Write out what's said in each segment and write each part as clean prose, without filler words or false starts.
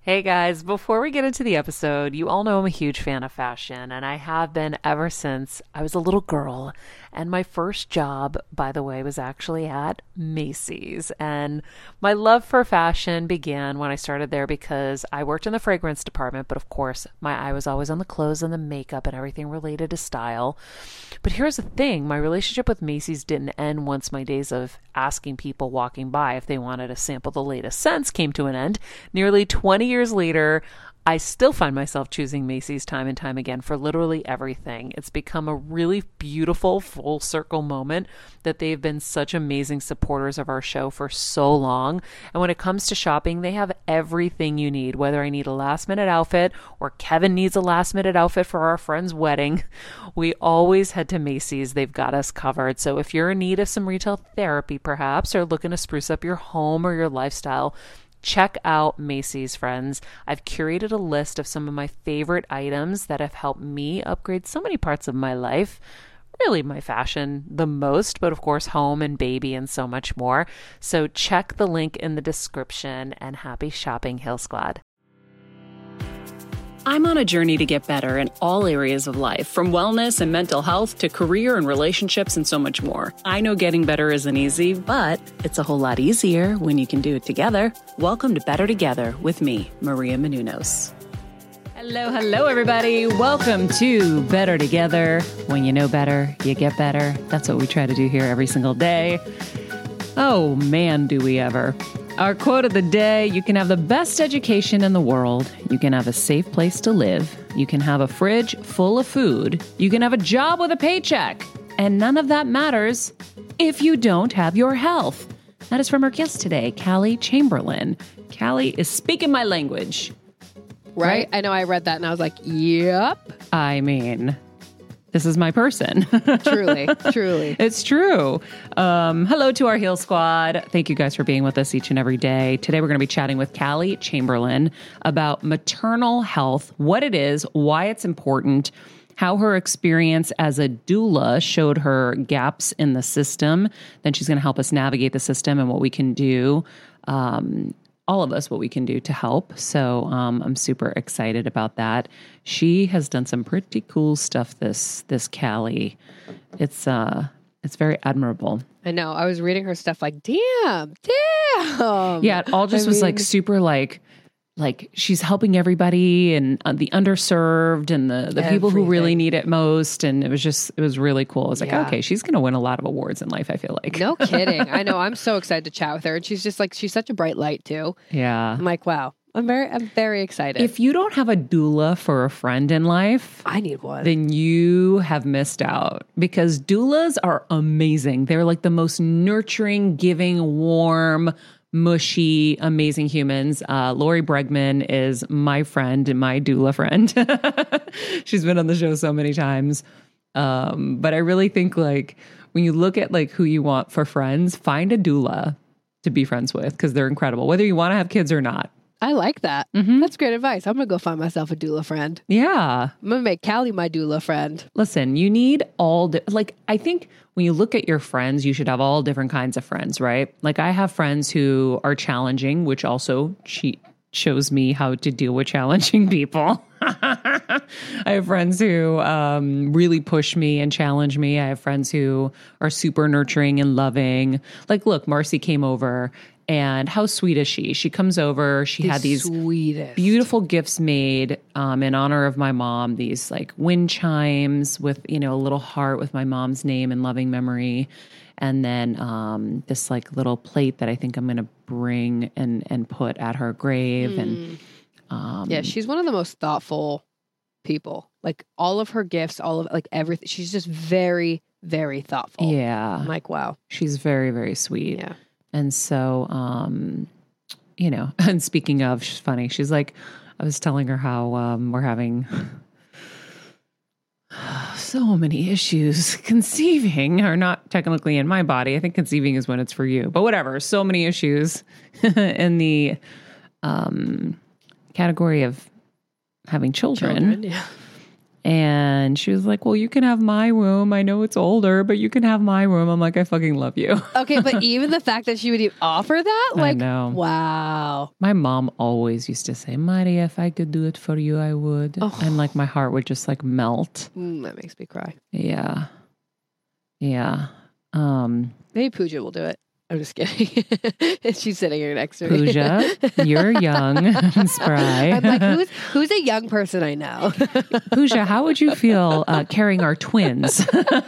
Hey guys, before we get into the episode, you all know I'm a huge fan of fashion, and I have been ever since I was a little girl. And my first job, by the way, was actually at Macy's. And my love for fashion began when I started there because I worked in the fragrance department, but of course, my eye was always on the clothes and the makeup and everything related to style. But here's the thing, my relationship with Macy's didn't end once my days of asking people walking by if they wanted to sample the latest scents came to an end. Nearly 20 years later, I still find myself choosing Macy's time and time again for literally everything. It's become a really beautiful full circle moment that they've been such amazing supporters of our show for so long. And when it comes to shopping, they have everything you need, whether I need a last minute outfit or Kevin needs a last minute outfit for our friend's wedding. We always head to Macy's. They've got us covered. So if you're in need of some retail therapy, perhaps, or looking to spruce up your home or your lifestyle, check out Macy's, friends. I've curated a list of some of my favorite items that have helped me upgrade so many parts of my life. Really my fashion the most, but of course home and baby and so much more. So check the link in the description and happy shopping, Hill Squad. I'm on a journey to get better in all areas of life, from wellness and mental health to career and relationships and so much more. I know getting better isn't easy, but it's a whole lot easier when you can do it together. Welcome to Better Together with me, Maria Menounos. Hello, everybody. Welcome to Better Together. When you know better, you get better. That's what we try to do here every single day. Oh, man, do we ever. Our quote of the day: you can have the best education in the world. You can have a safe place to live. You can have a fridge full of food. You can have a job with a paycheck. And none of that matters if you don't have your health. That is from our guest today, Callie Chamberlain. Callie is speaking my language. Right? I know I read that and I was like, yep. I mean, this is my person. Truly. It's true. Hello to our Heal Squad. Thank you guys for being with us each and every day. Today, we're going to be chatting with Callie Chamberlain about maternal health, what it is, why it's important, how her experience as a doula showed her gaps in the system. Then she's going to help us navigate the system and what we can do. All of us, what we can do to help. So I'm super excited about that. She has done some pretty cool stuff, this Callie. It's very admirable. I know. I was reading her stuff like, damn. Yeah, it all just was like super like she's helping everybody and the underserved and the people who really need it most. And it was really cool. I was like, okay, she's going to win a lot of awards in life, I feel like. No kidding. I know. I'm so excited to chat with her. And she's just like, she's such a bright light too. Yeah. I'm like, wow. I'm very excited. If you don't have a doula for a friend in life, I need one. Then you have missed out, because doulas are amazing. They're like the most nurturing, giving, warm, mushy, amazing humans. Lori Bregman is my friend and my doula friend. She's been on the show so many times. But I really think like when you look at like who you want for friends, find a doula to be friends with, because they're incredible, whether you want to have kids or not. I like that. Mm-hmm. That's great advice. I'm going to go find myself a doula friend. Yeah. I'm going to make Callie my doula friend. Listen, you need I think when you look at your friends, you should have all different kinds of friends, right? Like I have friends who are challenging, which also shows me how to deal with challenging people. I have friends who really push me and challenge me. I have friends who are super nurturing and loving. Like, look, Marcy came over. And how sweet is she? She comes over. She had these beautiful gifts made in honor of my mom. These like wind chimes with, a little heart with my mom's name and loving memory. And then this like little plate that I think I'm going to bring and put at her grave. And yeah, she's one of the most thoughtful people. Like all of her gifts, all of like everything. She's just very, very thoughtful. Yeah. I'm like, wow. She's very, very sweet. Yeah. And so, and speaking of, she's funny. She's like, I was telling her how we're having so many issues conceiving, or not technically in my body. I think conceiving is when it's for you, but whatever. So many issues in the category of having children. Yeah. And she was like, well, you can have my room. I know it's older, but you can have my room. I'm like, I fucking love you. Okay, but even the fact that she would even offer that, like, I know. Wow. My mom always used to say, Maria, if I could do it for you, I would. Oh. And like my heart would just like melt. That makes me cry. Yeah. Yeah. Maybe Pooja will do it. I'm just kidding. She's sitting here next to me. Pooja, you're young and spry. I'm like, who's a young person I know? Pooja, how would you feel carrying our twins?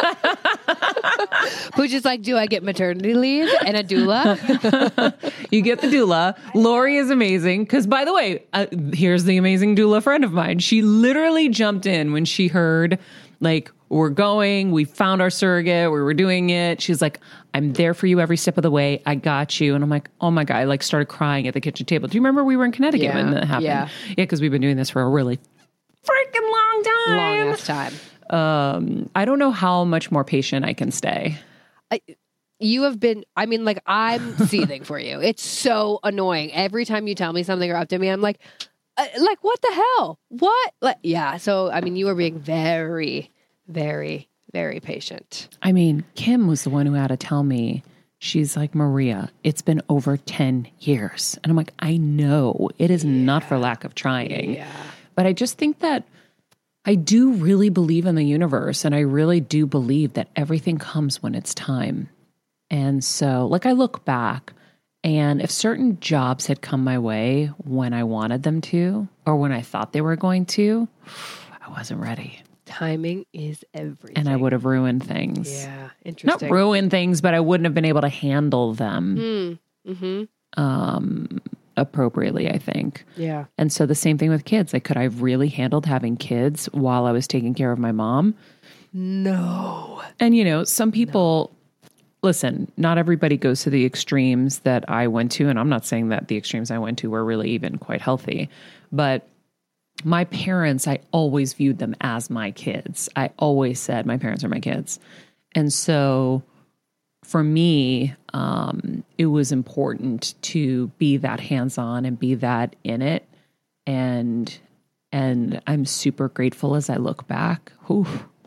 Pooja's like, do I get maternity leave and a doula? You get the doula. Lori is amazing. Because, by the way, here's the amazing doula friend of mine. She literally jumped in when she heard, like, we're going, we found our surrogate, we were doing it. She's like, I'm there for you every step of the way. I got you. And I'm like, oh my God, I like started crying at the kitchen table. Do you remember we were in Connecticut when that happened? Yeah, because we've been doing this for a really freaking long time. Long ass time. I don't know how much more patient I can stay. You have been, I mean, like, I'm seething for you. It's so annoying. Every time you tell me something or up to me, I'm like, what the hell? What? Like, yeah. So, I mean, you are being very, very, very patient. I mean, Kim was the one who had to tell me, she's like, Maria, it's been over 10 years. And I'm like, I know. It is not for lack of trying. Yeah. But I just think that I do really believe in the universe. And I really do believe that everything comes when it's time. And so, like, I look back, and if certain jobs had come my way when I wanted them to, or when I thought they were going to, I wasn't ready. Timing is everything. And I would have ruined things. Yeah, interesting. Not ruined things, but I wouldn't have been able to handle them appropriately, I think. Yeah. And so the same thing with kids. Like, could I have really handled having kids while I was taking care of my mom? No. And, you know, some people... Listen, not everybody goes to the extremes that I went to, and I'm not saying that the extremes I went to were really even quite healthy, but my parents, I always viewed them as my kids. I always said my parents are my kids. And so for me, it was important to be that hands-on and be that in it. And I'm super grateful as I look back. Whew.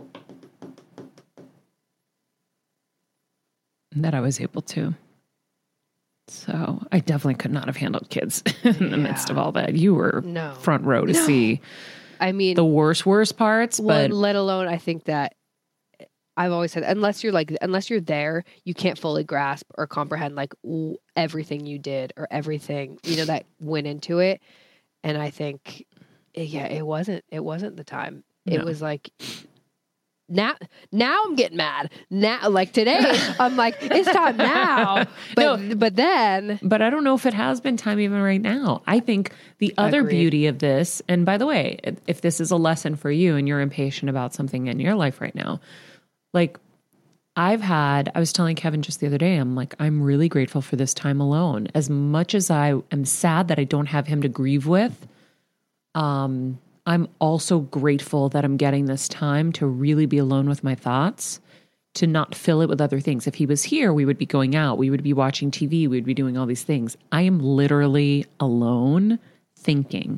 That I was able to. So I definitely could not have handled kids in the midst of all that. You were front row to see, I mean, the worst parts. Well, but let alone, I think that I've always said, unless you're there, you can't fully grasp or comprehend like everything you did or everything, you know, that went into it. And I think, yeah, it wasn't the time. It was like, Now I'm getting mad. Now, like today, I'm like, it's time now. But I don't know if it has been time even right now. I think the other beauty of this, and by the way, if this is a lesson for you and you're impatient about something in your life right now, like I was telling Kevin just the other day, I'm like, I'm really grateful for this time alone. As much as I am sad that I don't have him to grieve with, I'm also grateful that I'm getting this time to really be alone with my thoughts, to not fill it with other things. If he was here, we would be going out, we would be watching TV, we would be doing all these things. I am literally alone thinking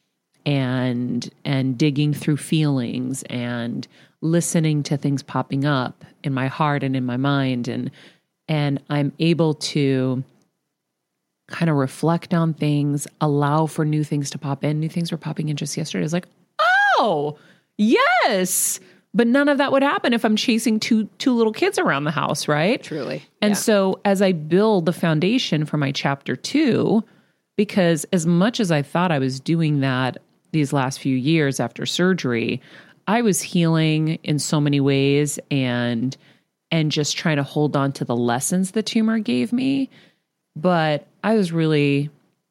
and digging through feelings and listening to things popping up in my heart and in my mind. And I'm able to kind of reflect on things, allow for new things to pop in. New things were popping in just yesterday. I was like, oh, yes. But none of that would happen if I'm chasing two little kids around the house, right? Truly. And so as I build the foundation for my chapter 2, because as much as I thought I was doing that these last few years after surgery, I was healing in so many ways and just trying to hold on to the lessons the tumor gave me. But I was really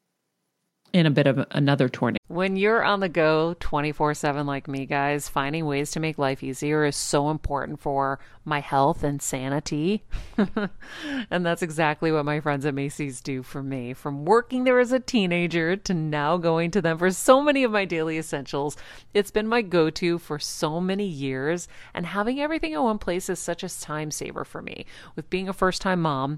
in a bit of another tornado. When you're on the go 24/7 like me, guys, finding ways to make life easier is so important for my health and sanity. And that's exactly what my friends at Macy's do for me. From working there as a teenager to now going to them for so many of my daily essentials, it's been my go-to for so many years. And having everything in one place is such a time saver for me. With being a first-time mom,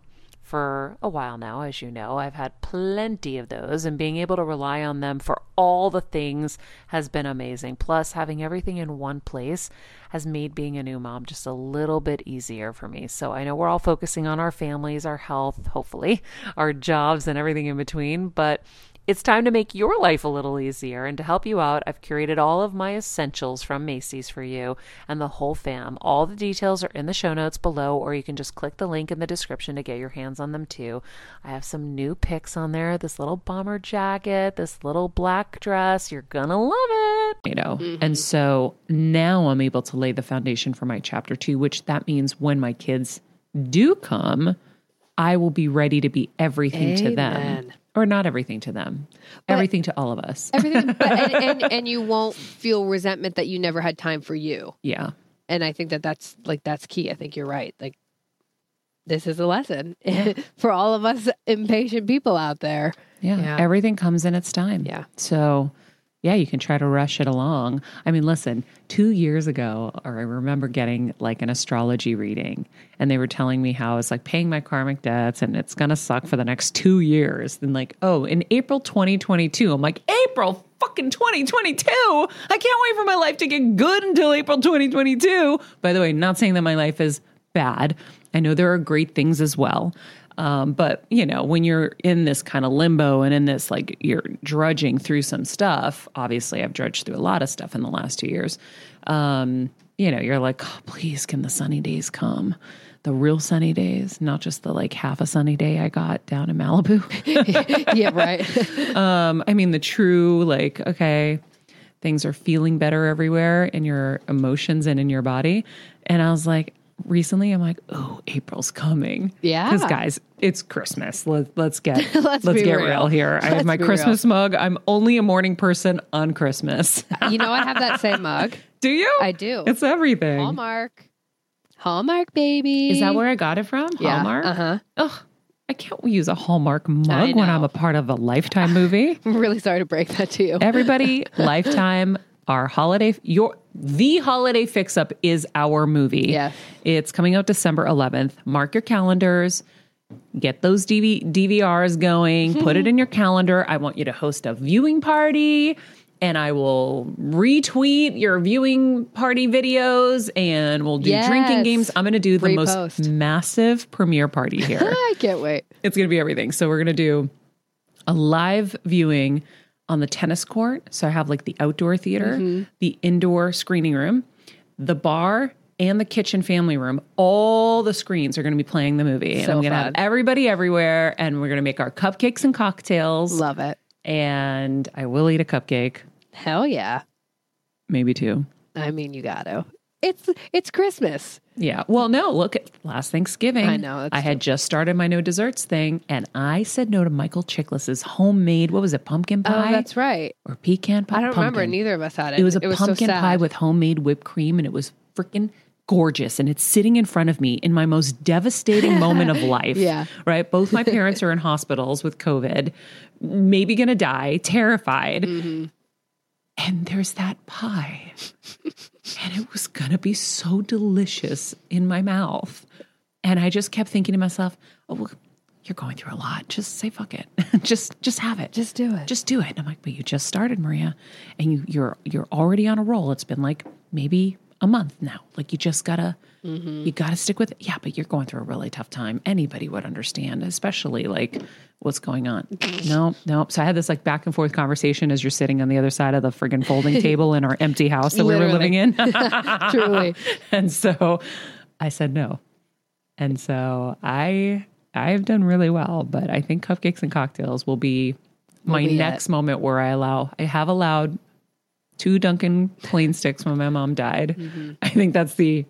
for a while now, as you know. I've had plenty of those, and being able to rely on them for all the things has been amazing. Plus, having everything in one place has made being a new mom just a little bit easier for me. So I know we're all focusing on our families, our health, hopefully, our jobs, and everything in between, but it's time to make your life a little easier. And to help you out, I've curated all of my essentials from Macy's for you and the whole fam. All the details are in the show notes below, or you can just click the link in the description to get your hands on them too. I have some new picks on there. This little bomber jacket, this little black dress. You're gonna love it. And so now I'm able to lay the foundation for my chapter 2, which that means when my kids do come, I will be ready to be everything to them. Or not everything to them, but everything to all of us. Everything, and you won't feel resentment that you never had time for you. Yeah. And I think that's key. I think you're right. Like, this is a lesson for all of us impatient people out there. Yeah. Everything comes in its time. Yeah. So, yeah, you can try to rush it along. I mean, listen, 2 years ago, or I remember getting like an astrology reading, and they were telling me how it's like paying my karmic debts and it's going to suck for the next 2 years. And like, oh, in April 2022, I'm like, April fucking 2022? I can't wait for my life to get good until April 2022. By the way, not saying that my life is bad. I know there are great things as well. But you know, when you're in this kind of limbo and in this, like, you're drudging through some stuff, obviously I've drudged through a lot of stuff in the last 2 years. You know, you're like, oh, please, can the sunny days come? The real sunny days, not just the like half a sunny day I got down in Malibu. Yeah, right. I mean, the true, like, okay, things are feeling better everywhere in your emotions and in your body. And I was like, recently, I'm like, oh, April's coming. Yeah. Because guys, it's Christmas. Let's get let's get real. real here. I have my Christmas mug. I'm only a morning person on Christmas. You know, I have that same mug. Do you? I do. It's everything. Hallmark, baby. Is that where I got it from? Yeah. Hallmark? Uh-huh. Ugh. I can't use a Hallmark mug when I'm a part of a Lifetime movie. I'm really sorry to break that to you. Everybody, Lifetime, our holiday, the holiday fix-up is our movie. Yeah. It's coming out December 11th. Mark your calendars. Get those DVRs going. Put it in your calendar. I want you to host a viewing party, and I will retweet your viewing party videos, and we'll do drinking games. I'm going to do the most massive premiere party here. I can't wait. It's going to be everything. So we're going to do a live viewing on the tennis court. So I have like the outdoor theater, the indoor screening room, the bar, and the kitchen family room. All the screens are going to be playing the movie. And I'm going to have everybody everywhere, and we're going to make our cupcakes and cocktails. Love it. And I will eat a cupcake. Hell yeah. Maybe 2. I mean, you got to. It's Christmas. Yeah. Well, no, look at last Thanksgiving. I know. I had just started my no desserts thing, and I said no to Michael Chiklis's homemade, what was it, pumpkin pie? Oh, that's right. Or pecan pie? I don't remember. Neither of us had it. It was a pumpkin pie with homemade whipped cream, and it was freaking gorgeous. And it's sitting in front of me in my most devastating moment of life. Yeah. Right? Both my parents are in hospitals with COVID, maybe going to die, terrified. Mm-hmm. And there's that pie. And it was going to be so delicious in my mouth. And I just kept thinking to myself, oh, well, you're going through a lot. Just say, fuck it. just have it. Just do it. Just do it. And I'm like, but you just started, Maria. And you're already on a roll. It's been like maybe a month now. Like, you just gotta, you gotta stick with it. Yeah, but you're going through a really tough time. Anybody would understand, especially like what's going on. No. So I had this like back and forth conversation as you're sitting on the other side of the friggin' folding table in our empty house that we were living in. Truly. And so I said no. And so I've done really well, but I think cupcakes and cocktails will be my next moment where I have allowed 2 Dunkin' plain sticks when my mom died. Mm-hmm. I think that's the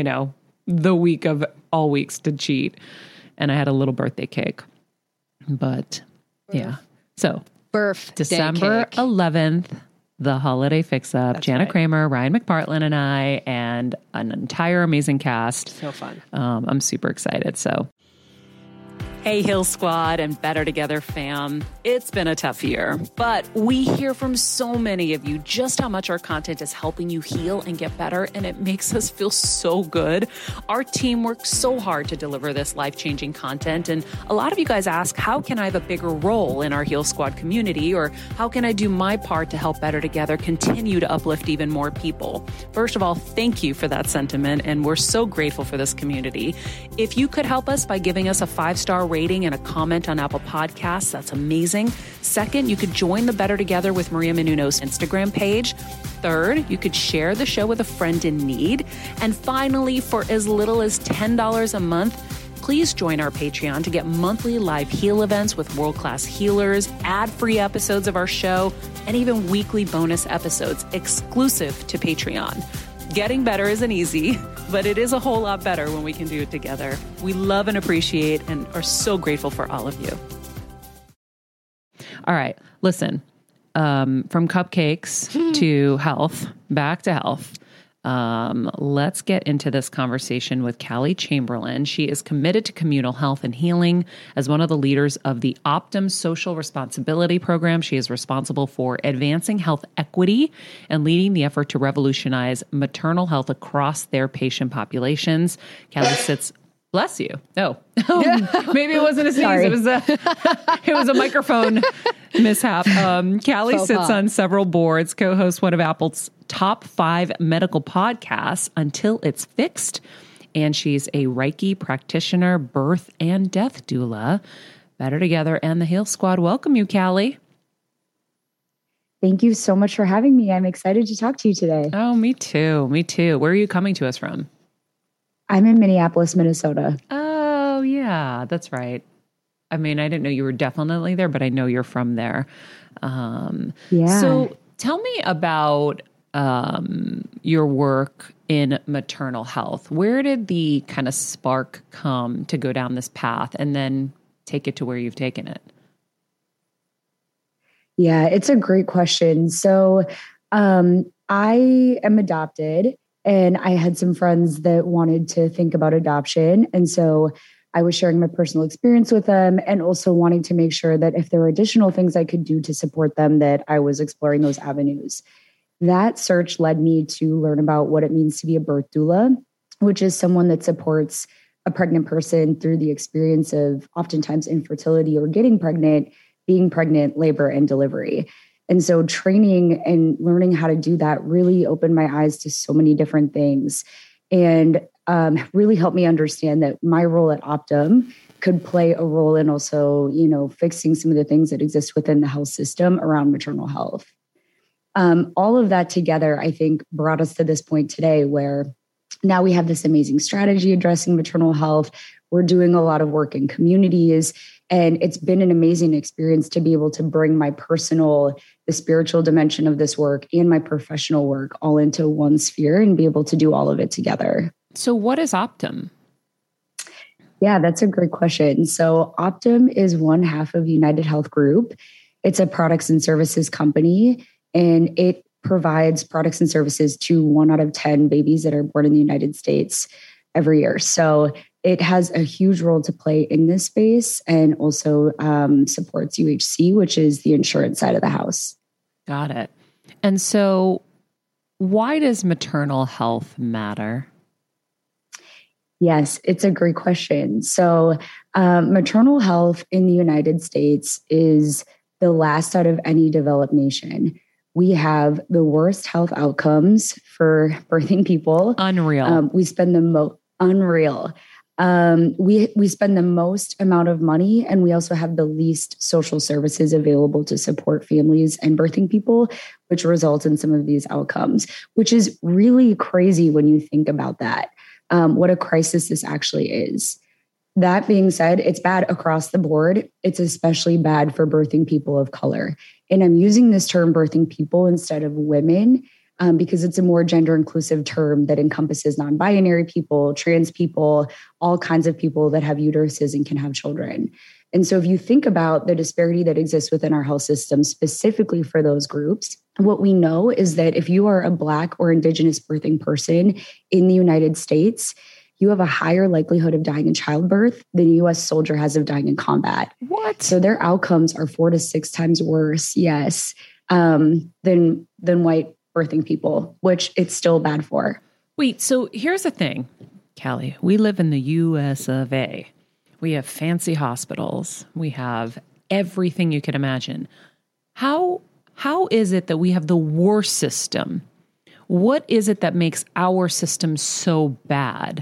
week of all weeks to cheat. And I had a little birthday cake. But yeah. So December 11th, the holiday fix-up, Jana Kramer, Ryan McPartlin, and I, and an entire amazing cast. So fun. I'm super excited. So Hey, Hill Squad and Better Together fam. It's been a tough year, but we hear from so many of you just how much our content is helping you heal and get better, and it makes us feel so good. Our team works so hard to deliver this life-changing content, and a lot of you guys ask, how can I have a bigger role in our Heal Squad community, or how can I do my part to help Better Together continue to uplift even more people? First of all, thank you for that sentiment, and we're so grateful for this community. If you could help us by giving us a 5-star rating and a comment on Apple Podcasts, that's amazing. Second, you could join the Better Together with Maria Menounos Instagram page. Third, you could share the show with a friend in need. And finally, for as little as $10 a month, please join our Patreon to get monthly live heal events with world-class healers, ad-free episodes of our show, and even weekly bonus episodes exclusive to Patreon. Getting better isn't easy, but it is a whole lot better when we can do it together. We love and appreciate and are so grateful for all of you. All right, listen, from cupcakes to health, back to health. Let's get into this conversation with Callie Chamberlain. She is committed to communal health and healing. As one of the leaders of the Optum Social Responsibility Program, she is responsible for advancing health equity and leading the effort to revolutionize maternal health across their patient populations. Callie sits... Bless you. Oh, maybe it wasn't a sneeze. Sorry. It was a microphone mishap. Callie sits on several boards, co-hosts one of Apple's top 5 medical podcasts, Until It's Fixed. And she's a Reiki practitioner, birth and death doula. Better Together and the Heal Squad welcome you, Callie. Thank you so much for having me. I'm excited to talk to you today. Oh, me too. Me too. Where are you coming to us from? I'm in Minneapolis, Minnesota. Oh, yeah, that's right. I mean, I didn't know you were definitely there, but I know you're from there. Yeah. So tell me about your work in maternal health. Where did the kind of spark come to go down this path and then take it to where you've taken it? Yeah, it's a great question. So I am adopted. And I had some friends that wanted to think about adoption. And so I was sharing my personal experience with them and also wanting to make sure that if there were additional things I could do to support them, that I was exploring those avenues. That search led me to learn about what it means to be a birth doula, which is someone that supports a pregnant person through the experience of oftentimes infertility or getting pregnant, being pregnant, labor, and delivery. And so training and learning how to do that really opened my eyes to so many different things and really helped me understand that my role at Optum could play a role in also, fixing some of the things that exist within the health system around maternal health. All of that together, I think, brought us to this point today where now we have this amazing strategy addressing maternal health. We're doing a lot of work in communities. And it's been an amazing experience to be able to bring my personal, the spiritual dimension of this work and my professional work all into one sphere and be able to do all of it together. So what is Optum? Yeah, that's a great question. So Optum is one half of United Health Group. It's a products and services company, and it provides products and services to 1 out of 10 babies that are born in the United States every year. So it has a huge role to play in this space and also supports UHC, which is the insurance side of the house. Got it. And so why does maternal health matter? Yes, it's a great question. So maternal health in the United States is the last out of any developed nation. We have the worst health outcomes for birthing people. Unreal. We spend the unreal. We spend the most amount of money, and we also have the least social services available to support families and birthing people, which results in some of these outcomes, which is really crazy when you think about that, what a crisis this actually is. That being said, it's bad across the board. It's especially bad for birthing people of color. And I'm using this term birthing people instead of women because it's a more gender inclusive term that encompasses non-binary people, trans people, all kinds of people that have uteruses and can have children. And so if you think about the disparity that exists within our health system, specifically for those groups, what we know is that if you are a Black or Indigenous birthing person in the United States, you have a higher likelihood of dying in childbirth than a US soldier has of dying in combat. What? So their outcomes are 4 to 6 times worse, yes, than white birthing people, which it's still bad for. Wait, so here's the thing, Callie. We live in the US of A. We have fancy hospitals. We have everything you could imagine. How is it that we have the worst system? What is it that makes our system so bad?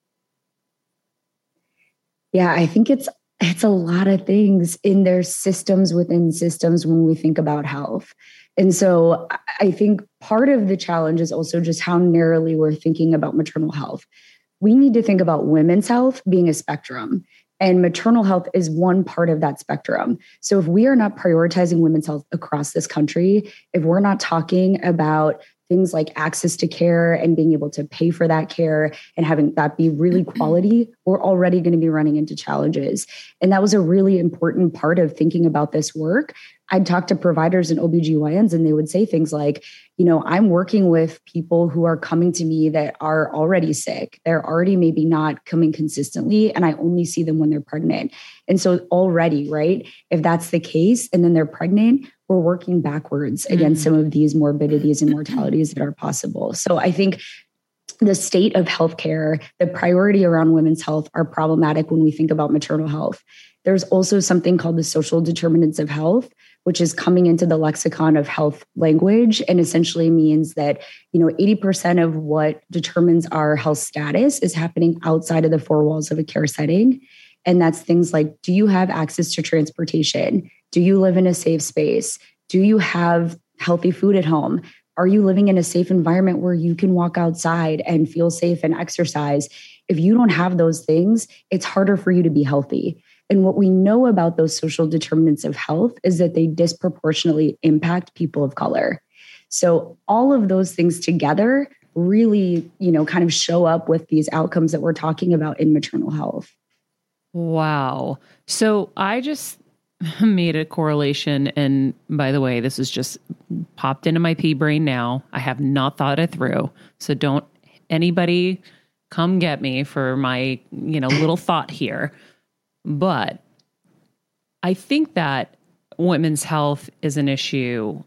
Yeah, I think it's a lot of things in their systems within systems when we think about health. And so I think part of the challenge is also just how narrowly we're thinking about maternal health. We need to think about women's health being a spectrum, and maternal health is one part of that spectrum. So if we are not prioritizing women's health across this country, if we're not talking about things like access to care and being able to pay for that care and having that be really quality, we're already going to be running into challenges. And that was a really important part of thinking about this work. I'd talk to providers and OBGYNs and they would say things like, I'm working with people who are coming to me that are already sick. They're already maybe not coming consistently, and I only see them when they're pregnant. And so already, right, if that's the case, and then they're pregnant, we're working backwards against some of these morbidities and mortalities that are possible. So I think the state of healthcare, the priority around women's health are problematic when we think about maternal health. There's also something called the social determinants of health, which is coming into the lexicon of health language and essentially means that, 80% of what determines our health status is happening outside of the four walls of a care setting. And that's things like, do you have access to transportation? Do you live in a safe space? Do you have healthy food at home? Are you living in a safe environment where you can walk outside and feel safe and exercise? If you don't have those things, it's harder for you to be healthy. And what we know about those social determinants of health is that they disproportionately impact people of color. So all of those things together really, kind of show up with these outcomes that we're talking about in maternal health. Wow. So I just made a correlation. And by the way, this is just popped into my pea brain now. I have not thought it through. So don't anybody come get me for my, little thought here. But I think that women's health is an issue,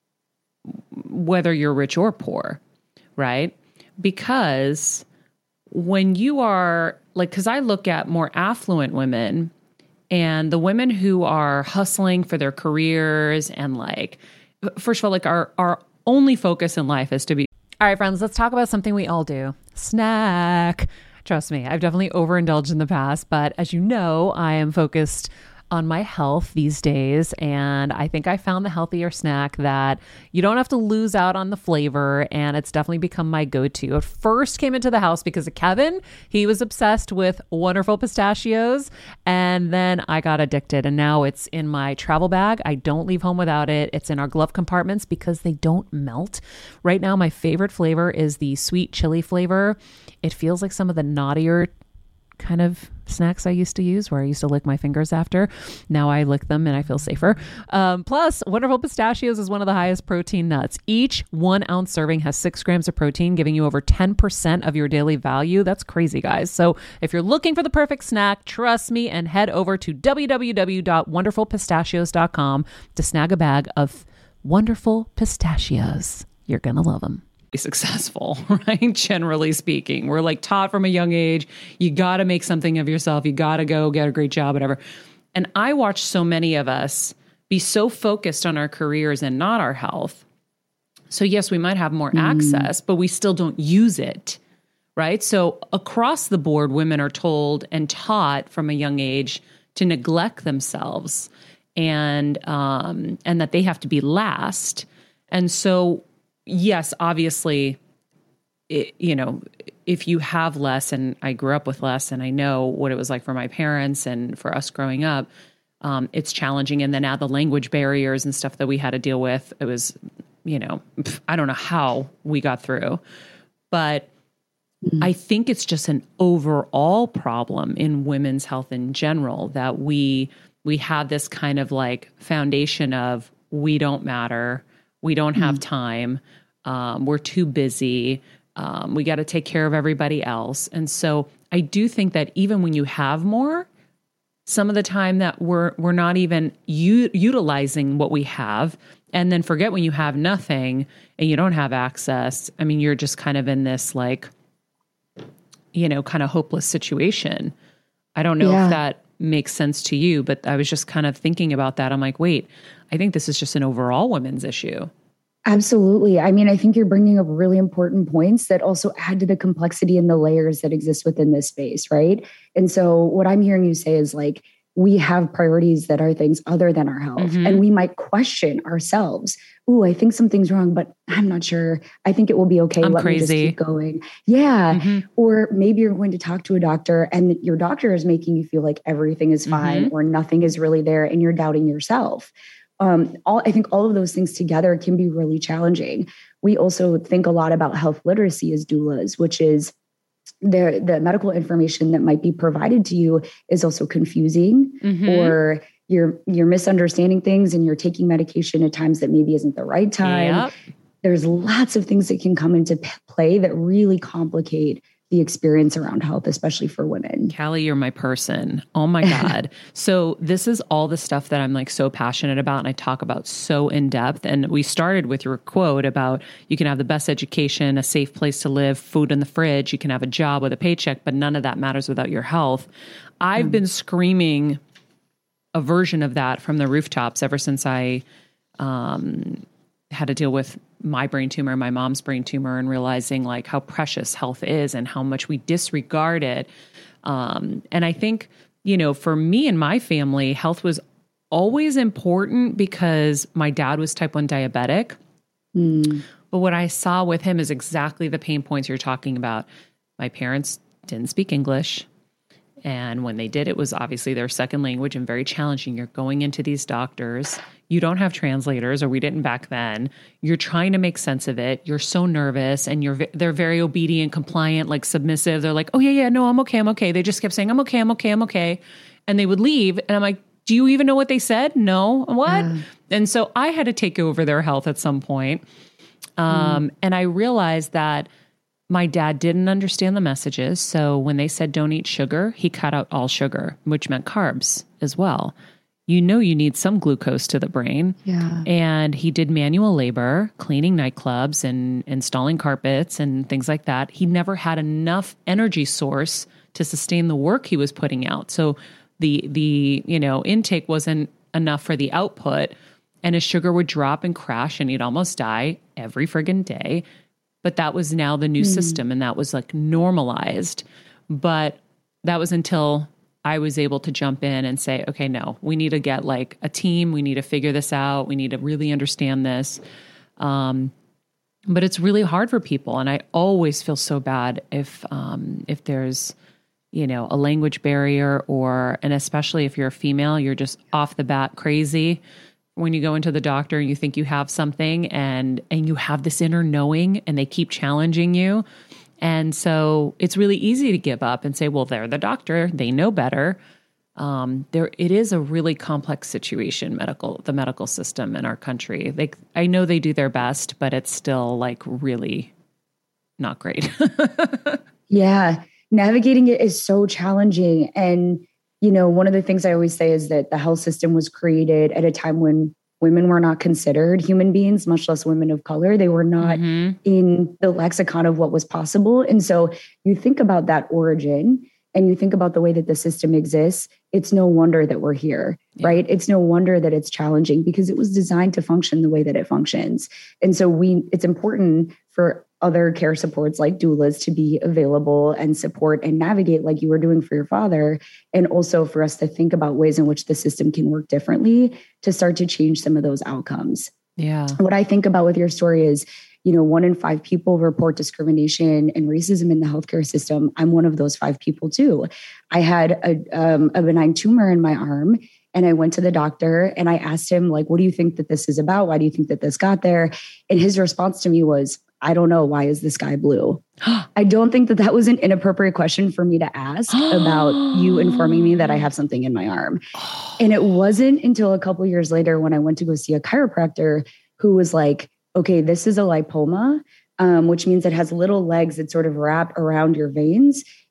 whether you're rich or poor, right? Because when you are because I look at more affluent women and the women who are hustling for their careers and first of all, our only focus in life is to be. All right, friends, let's talk about something we all do. Snack. Trust me, I've definitely overindulged in the past, but as you know, I am focused on my health these days. And I think I found the healthier snack that you don't have to lose out on the flavor. And it's definitely become my go-to. It first came into the house because of Kevin. He was obsessed with Wonderful Pistachios. And then I got addicted. And now it's in my travel bag. I don't leave home without it. It's in our glove compartments because they don't melt. Right now, my favorite flavor is the sweet chili flavor. It feels like some of the naughtier kind of snacks I used to use where I used to lick my fingers after. Now I lick them and I feel safer. Plus, Wonderful Pistachios is one of the highest protein nuts. Each 1 ounce serving has 6 grams of protein, giving you over 10% of your daily value. That's crazy, guys. So if you're looking for the perfect snack, trust me and head over to www.wonderfulpistachios.com to snag a bag of Wonderful Pistachios. You're going to love them. Successful, right? Generally speaking, we're taught from a young age, you got to make something of yourself. You got to go get a great job, whatever. And I watch so many of us be so focused on our careers and not our health. So yes, we might have more access, but we still don't use it, right? So across the board, women are told and taught from a young age to neglect themselves and that they have to be last. And so yes, obviously, if you have less, and I grew up with less, and I know what it was like for my parents and for us growing up, it's challenging. And then now the language barriers and stuff that we had to deal with, it was, I don't know how we got through. But I think it's just an overall problem in women's health in general that we have this kind of foundation of we don't matter. We don't have time. We're too busy. We got to take care of everybody else. And so I do think that even when you have more, some of the time that we're not even utilizing what we have, and then forget when you have nothing and you don't have access. I mean, you're just kind of in this like, kind of hopeless situation. I don't know if that makes sense to you, but I was just kind of thinking about that. I'm like, wait, I think this is just an overall women's issue. Absolutely. I mean, I think you're bringing up really important points that also add to the complexity and the layers that exist within this space, right? And so what I'm hearing you say is like, we have priorities that are things other than our health. Mm-hmm. And we might question ourselves. Ooh, I think something's wrong, but I'm not sure. I think it will be okay. Let me just keep going. Yeah. Mm-hmm. Or maybe you're going to talk to a doctor and your doctor is making you feel like everything is fine or nothing is really there and you're doubting yourself. I think all of those things together can be really challenging. We also think a lot about health literacy as doulas, which is the medical information that might be provided to you is also confusing, or you're misunderstanding things and you're taking medication at times that maybe isn't the right time. Yep. There's lots of things that can come into play that really complicate the experience around health, especially for women. Callie, you're my person. Oh my God. So this is all the stuff that I'm like so passionate about and I talk about so in depth. And we started with your quote about you can have the best education, a safe place to live, food in the fridge, you can have a job with a paycheck, but none of that matters without your health. I've been screaming a version of that from the rooftops ever since I had to deal with my brain tumor, my mom's brain tumor, and realizing like how precious health is and how much we disregard it. And I think, for me and my family, health was always important because my dad was type 1 diabetic. But what I saw with him is exactly the pain points you're talking about. My parents didn't speak English. And when they did, it was obviously their second language and very challenging. You're going into these doctors. You don't have translators, or we didn't back then. You're trying to make sense of it. You're so nervous and they're very obedient, compliant, like submissive. They're like, oh yeah, no, I'm okay. They just kept saying, I'm okay. And they would leave. And I'm like, do you even know what they said? No. What? And so I had to take over their health at some point. And I realized that my dad didn't understand the messages. So when they said don't eat sugar, he cut out all sugar, which meant carbs as well. You need some glucose to the brain. Yeah. And he did manual labor, cleaning nightclubs and installing carpets and things like that. He never had enough energy source to sustain the work he was putting out. So the intake wasn't enough for the output, and his sugar would drop and crash and he'd almost die every friggin' day. But that was now the new system, and that was like normalized. But that was until I was able to jump in and say, okay, no, we need to get like a team. We need to figure this out. We need to really understand this. But it's really hard for people. And I always feel so bad if there's, a language barrier and especially if you're a female, you're just off the bat crazy. When you go into the doctor and you think you have something and you have this inner knowing and they keep challenging you. And so it's really easy to give up and say, well, they're the doctor. They know better. It is a really complex situation, the medical system in our country. I know they do their best, but it's still like really not great. Yeah. Navigating it is so challenging. And one of the things I always say is that the health system was created at a time when women were not considered human beings, much less women of color. They were not in the lexicon of what was possible. And so you think about that origin and you think about the way that the system exists. It's no wonder that we're here, right? It's no wonder that it's challenging because it was designed to function the way that it functions. And so it's important for other care supports like doulas to be available and support and navigate like you were doing for your father. And also for us to think about ways in which the system can work differently to start to change some of those outcomes. Yeah. What I think about with your story is, 1 in 5 people report discrimination and racism in the healthcare system. I'm one of those 5 people too. I had a benign tumor in my arm. And I went to the doctor and I asked him, like, what do you think that this is about? Why do you think that this got there? And his response to me was, I don't know. Why is the sky blue? I don't think that was an inappropriate question for me to ask about you informing me that I have something in my arm. And it wasn't until a couple years later when I went to go see a chiropractor who was like, okay, this is a lipoma, which means it has little legs that sort of wrap around your veins.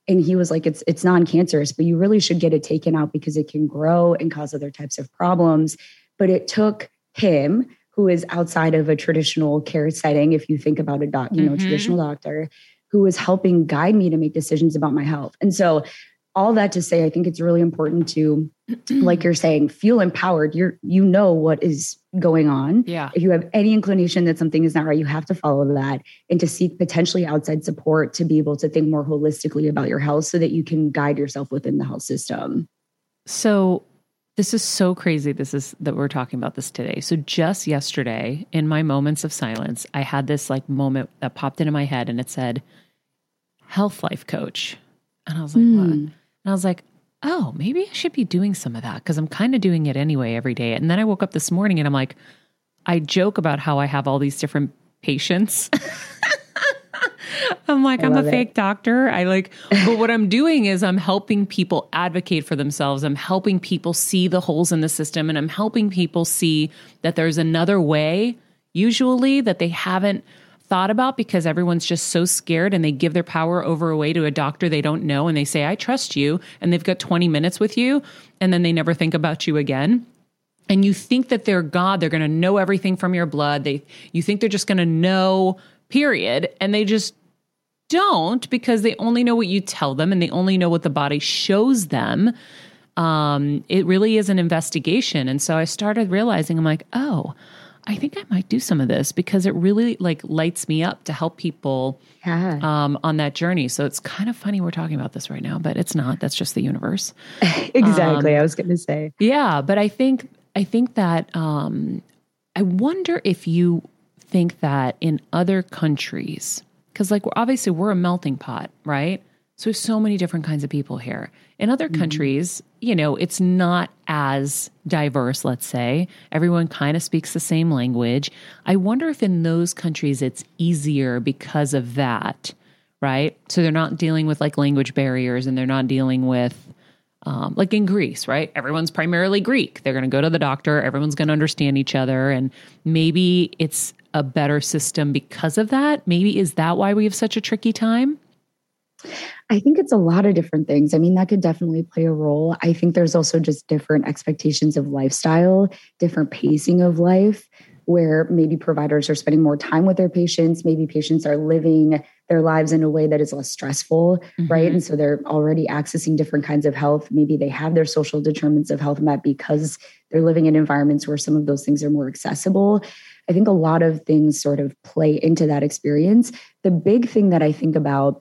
And he was like, it's non-cancerous, but you really should get it taken out because it can grow and cause other types of problems. But it took him, who is outside of a traditional care setting, if you think about a traditional doctor, who was helping guide me to make decisions about my health. And so all that to say, I think it's really important to, like you're saying, feel empowered. You know what is going on. Yeah. If you have any inclination that something is not right, you have to follow that and to seek potentially outside support to be able to think more holistically about your health so that you can guide yourself within the health system. So this is so crazy. That we're talking about this today. So just yesterday, in my moments of silence, I had this like moment that popped into my head and it said, health life coach. And I was like, what? And I was like, oh, maybe I should be doing some of that because I'm kind of doing it anyway every day. And then I woke up this morning and I'm like, I joke about how I have all these different patients. I'm like, I'm a fake doctor. But what I'm doing is I'm helping people advocate for themselves. I'm helping people see the holes in the system, and I'm helping people see that there's another way, usually, that they haven't thought about because everyone's just so scared and they give their power over away to a doctor they don't know. And they say, I trust you. And they've got 20 minutes with you. And then they never think about you again. And you think that they're God, they're going to know everything from your blood. You think they're just going to know, period. And they just don't, because they only know what you tell them and they only know what the body shows them. It really is an investigation. And so I started realizing, I'm like, oh, I think I might do some of this because it really like lights me up to help people on that journey. So it's kind of funny we're talking about this right now, but it's not. That's just the universe. Exactly. I was going to say. Yeah, but I think that I wonder if you think that in other countries, because like we're a melting pot, right? So there's so many different kinds of people here. In other countries, it's not as diverse, let's say. Everyone kind of speaks the same language. I wonder if in those countries it's easier because of that, right? So they're not dealing with like language barriers and they're not dealing with, like in Greece, right? Everyone's primarily Greek. They're going to go to the doctor. Everyone's going to understand each other. And maybe it's a better system because of that. Maybe is that why we have such a tricky time? I think it's a lot of different things. I mean, that could definitely play a role. I think there's also just different expectations of lifestyle, different pacing of life, where maybe providers are spending more time with their patients. Maybe patients are living their lives in a way that is less stressful, right? And so they're already accessing different kinds of health. Maybe they have their social determinants of health met because they're living in environments where some of those things are more accessible. I think a lot of things sort of play into that experience. The big thing that I think about,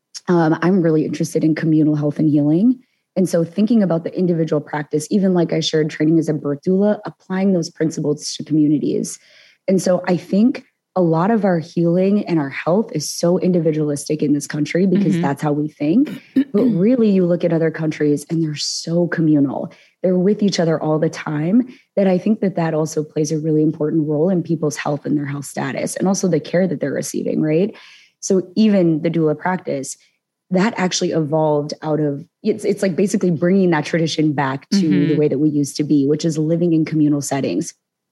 I'm really interested in communal health and healing. And so thinking about the individual practice, even like I shared training as a birth doula, applying those principles to communities. And so I think a lot of our healing and our health is so individualistic in this country because that's how we think. But really, you look at other countries and they're so communal. They're with each other all the time, that I think that also plays a really important role in people's health and their health status and also the care that they're receiving, right? So even the doula practice, that actually evolved out of, it's like basically bringing that tradition back to the way that we used to be, which is living in communal settings.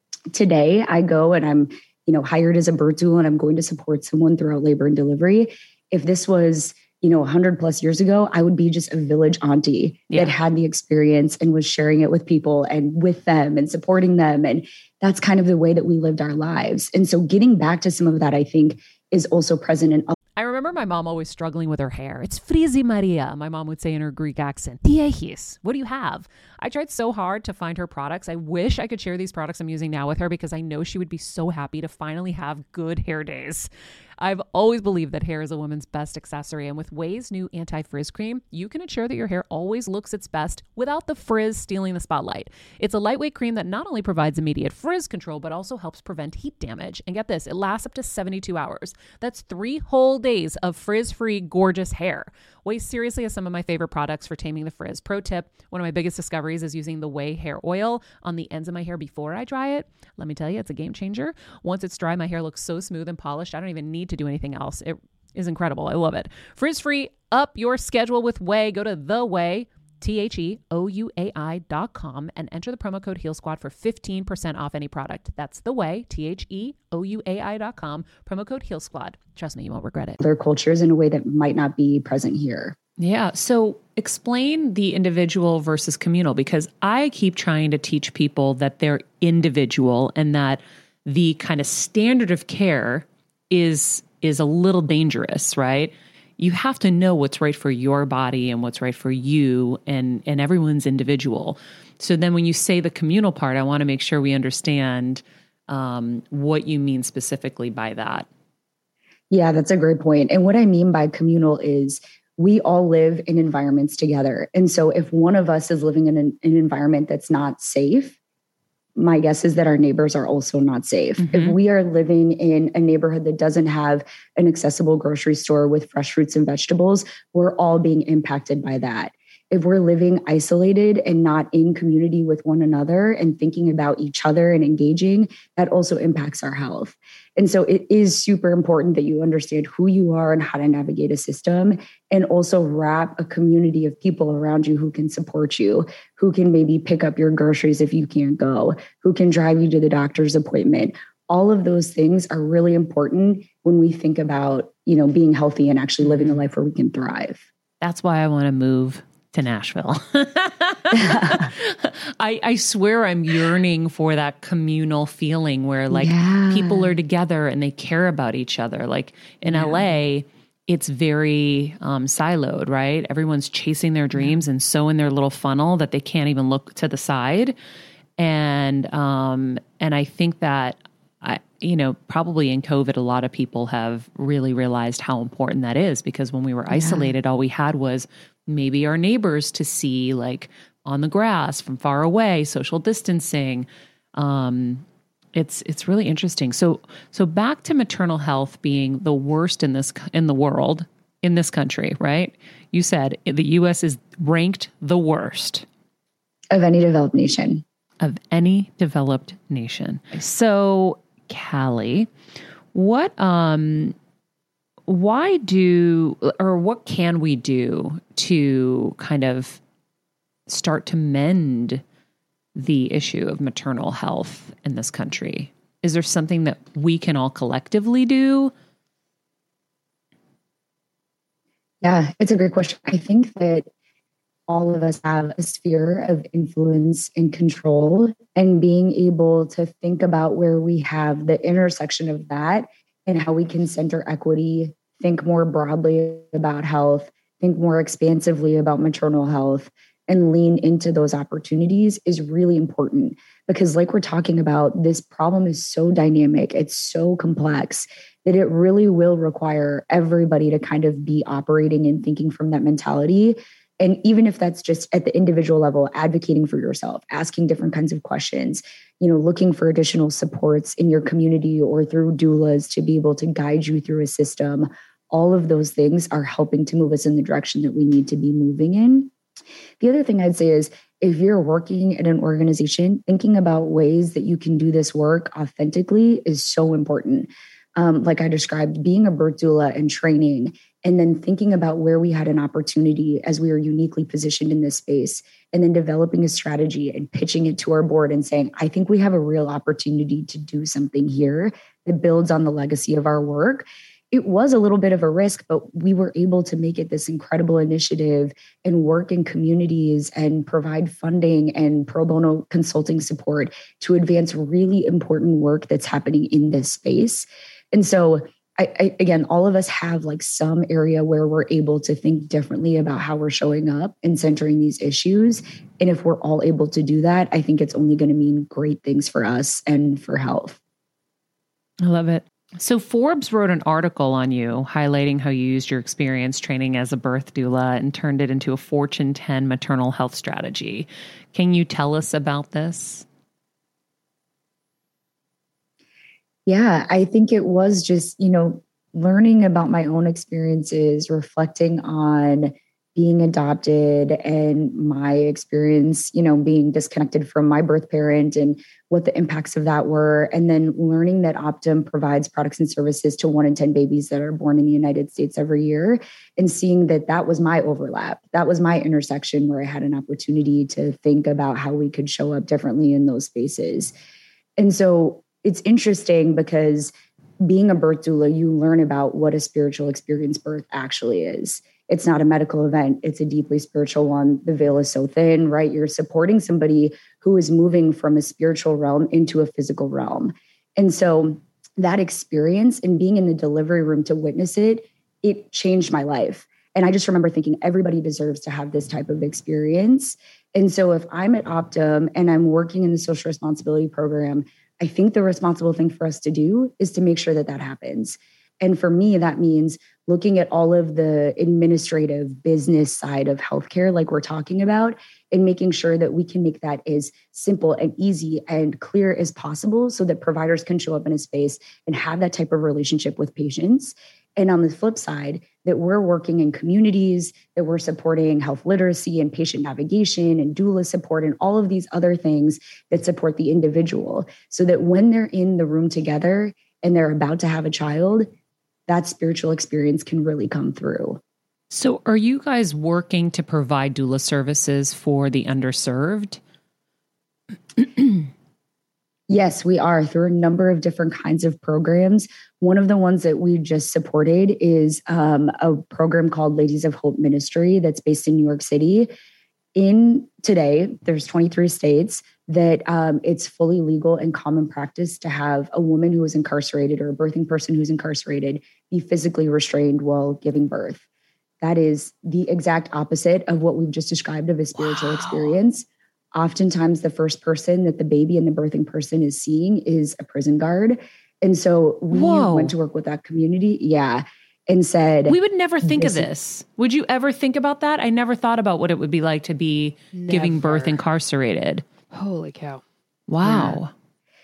Today, I go and I'm, hired as a birth doula and I'm going to support someone throughout labor and delivery. If this was, 100 plus years ago, I would be just a village auntie that had the experience and was sharing it with people and with them and supporting them. And that's kind of the way that we lived our lives. And so getting back to some of that, I think, is also present in. I remember my mom always struggling with her hair. It's frizzy Maria, my mom would say in her Greek accent. Diehis, what do you have? I tried so hard to find her products. I wish I could share these products I'm using now with her because I know she would be so happy to finally have good hair days. I've always believed that hair is a woman's best accessory, and with Ouai's new anti-frizz cream, you can ensure that your hair always looks its best without the frizz stealing the spotlight. It's a lightweight cream that not only provides immediate frizz control, but also helps prevent heat damage. And get this, it lasts up to 72 hours. That's 3 whole days of frizz-free, gorgeous hair. Ouai seriously has some of my favorite products for taming the frizz. Pro tip, one of my biggest discoveries is using the Ouai hair oil on the ends of my hair before I dry it. Let me tell you, it's a game changer. Once it's dry, my hair looks so smooth and polished, I don't even need to do anything else. It is incredible. I love it. Frizz-free, up your schedule with Ouai. Go to the Ouai, TheOuai.com, and enter the promo code HealSquad for 15% off any product. That's the Ouai, TheOuai.com, promo code HealSquad. Trust me, you won't regret it. Other cultures in a way that might not be present here. Yeah. So explain the individual versus communal, because I keep trying to teach people that they're individual and that the kind of standard of care is a little dangerous, right? You have to know what's right for your body and what's right for you, and everyone's individual. So then when you say the communal part, I want to make sure we understand what you mean specifically by that. Yeah, that's a great point. And what I mean by communal is we all live in environments together. And so if one of us is living in an environment that's not safe, my guess is that our neighbors are also not safe. Mm-hmm. If we are living in a neighborhood that doesn't have an accessible grocery store with fresh fruits and vegetables, we're all being impacted by that. If we're living isolated and not in community with one another and thinking about each other and engaging, that also impacts our health. And so it is super important that you understand who you are and how to navigate a system, and also wrap a community of people around you who can support you, who can maybe pick up your groceries if you can't go, who can drive you to the doctor's appointment. All of those things are really important when we think about, being healthy and actually living a life where we can thrive. That's why I want to move to Nashville. I swear I'm yearning for that communal feeling where people are together and they care about each other. Like in LA, it's very siloed, right? Everyone's chasing their dreams and so in their little funnel that they can't even look to the side. And I think that probably in COVID, a lot of people have really realized how important that is, because when we were isolated, all we had was maybe our neighbors to see, like on the grass from far away, social distancing. It's really interesting. So back to maternal health being the worst in the world, in this country, right? You said the U.S. is ranked the worst of any developed nation. Of any developed nation. So, Callie, what can we do to kind of start to mend the issue of maternal health in this country? Is there something that we can all collectively do? Yeah, it's a great question. I think that all of us have a sphere of influence and control, and being able to think about where we have the intersection of that and how we can center equity, think more broadly about health, think more expansively about maternal health, and lean into those opportunities is really important. Because like we're talking about, this problem is so dynamic, it's so complex, that it really will require everybody to kind of be operating and thinking from that mentality. And even if that's just at the individual level, advocating for yourself, asking different kinds of questions, looking for additional supports in your community or through doulas to be able to guide you through a system, all of those things are helping to move us in the direction that we need to be moving in. The other thing I'd say is, if you're working at an organization, thinking about ways that you can do this work authentically is so important. Like I described, being a birth doula and training, and then thinking about where we had an opportunity as we were uniquely positioned in this space, and then developing a strategy and pitching it to our board and saying, I think we have a real opportunity to do something here that builds on the legacy of our work. It was a little bit of a risk, but we were able to make it this incredible initiative and work in communities and provide funding and pro bono consulting support to advance really important work that's happening in this space. And so I again, all of us have like some area where we're able to think differently about how we're showing up and centering these issues. And if we're all able to do that, I think it's only going to mean great things for us and for health. I love it. So Forbes wrote an article on you highlighting how you used your experience training as a birth doula and turned it into a Fortune 10 maternal health strategy. Can you tell us about this? Yeah, I think it was just, learning about my own experiences, reflecting on being adopted and my experience, being disconnected from my birth parent and what the impacts of that were. And then learning that Optum provides products and services to 1 in 10 babies that are born in the United States every year, and seeing that was my overlap. That was my intersection where I had an opportunity to think about how we could show up differently in those spaces. And so it's interesting because being a birth doula, you learn about what a spiritual experience birth actually is. it's not a medical event. It's a deeply spiritual one. The veil is so thin, right? You're supporting somebody who is moving from a spiritual realm into a physical realm. And so that experience and being in the delivery room to witness it, it changed my life. And I just remember thinking everybody deserves to have this type of experience. And so if I'm at Optum and I'm working in the social responsibility program, I think the responsible thing for us to do is to make sure that that happens. And for me, that means looking at all of the administrative business side of healthcare, like we're talking about, and making sure that we can make that as simple and easy and clear as possible so that providers can show up in a space and have that type of relationship with patients. And on the flip side, that we're working in communities, that we're supporting health literacy and patient navigation and doula support and all of these other things that support the individual so that when they're in the room together and they're about to have a child, that spiritual experience can really come through. So are you guys working to provide doula services for the underserved? Yes, we are through a number of different kinds of programs. One of the ones that we just supported is a program called Ladies of Hope Ministry that's based in New York City. In today, there's 23 states that it's fully legal and common practice to have a woman who is incarcerated or a birthing person who's incarcerated be physically restrained while giving birth. That is the exact opposite of what we've just described of a spiritual experience. Oftentimes, the first person that the baby and the birthing person is seeing is a prison guard. And so we went to work with that community. Yeah. And said, we would never think of this. Would you ever think about that? I never thought about what it would be like to be giving birth incarcerated. Holy cow. Wow. Yeah.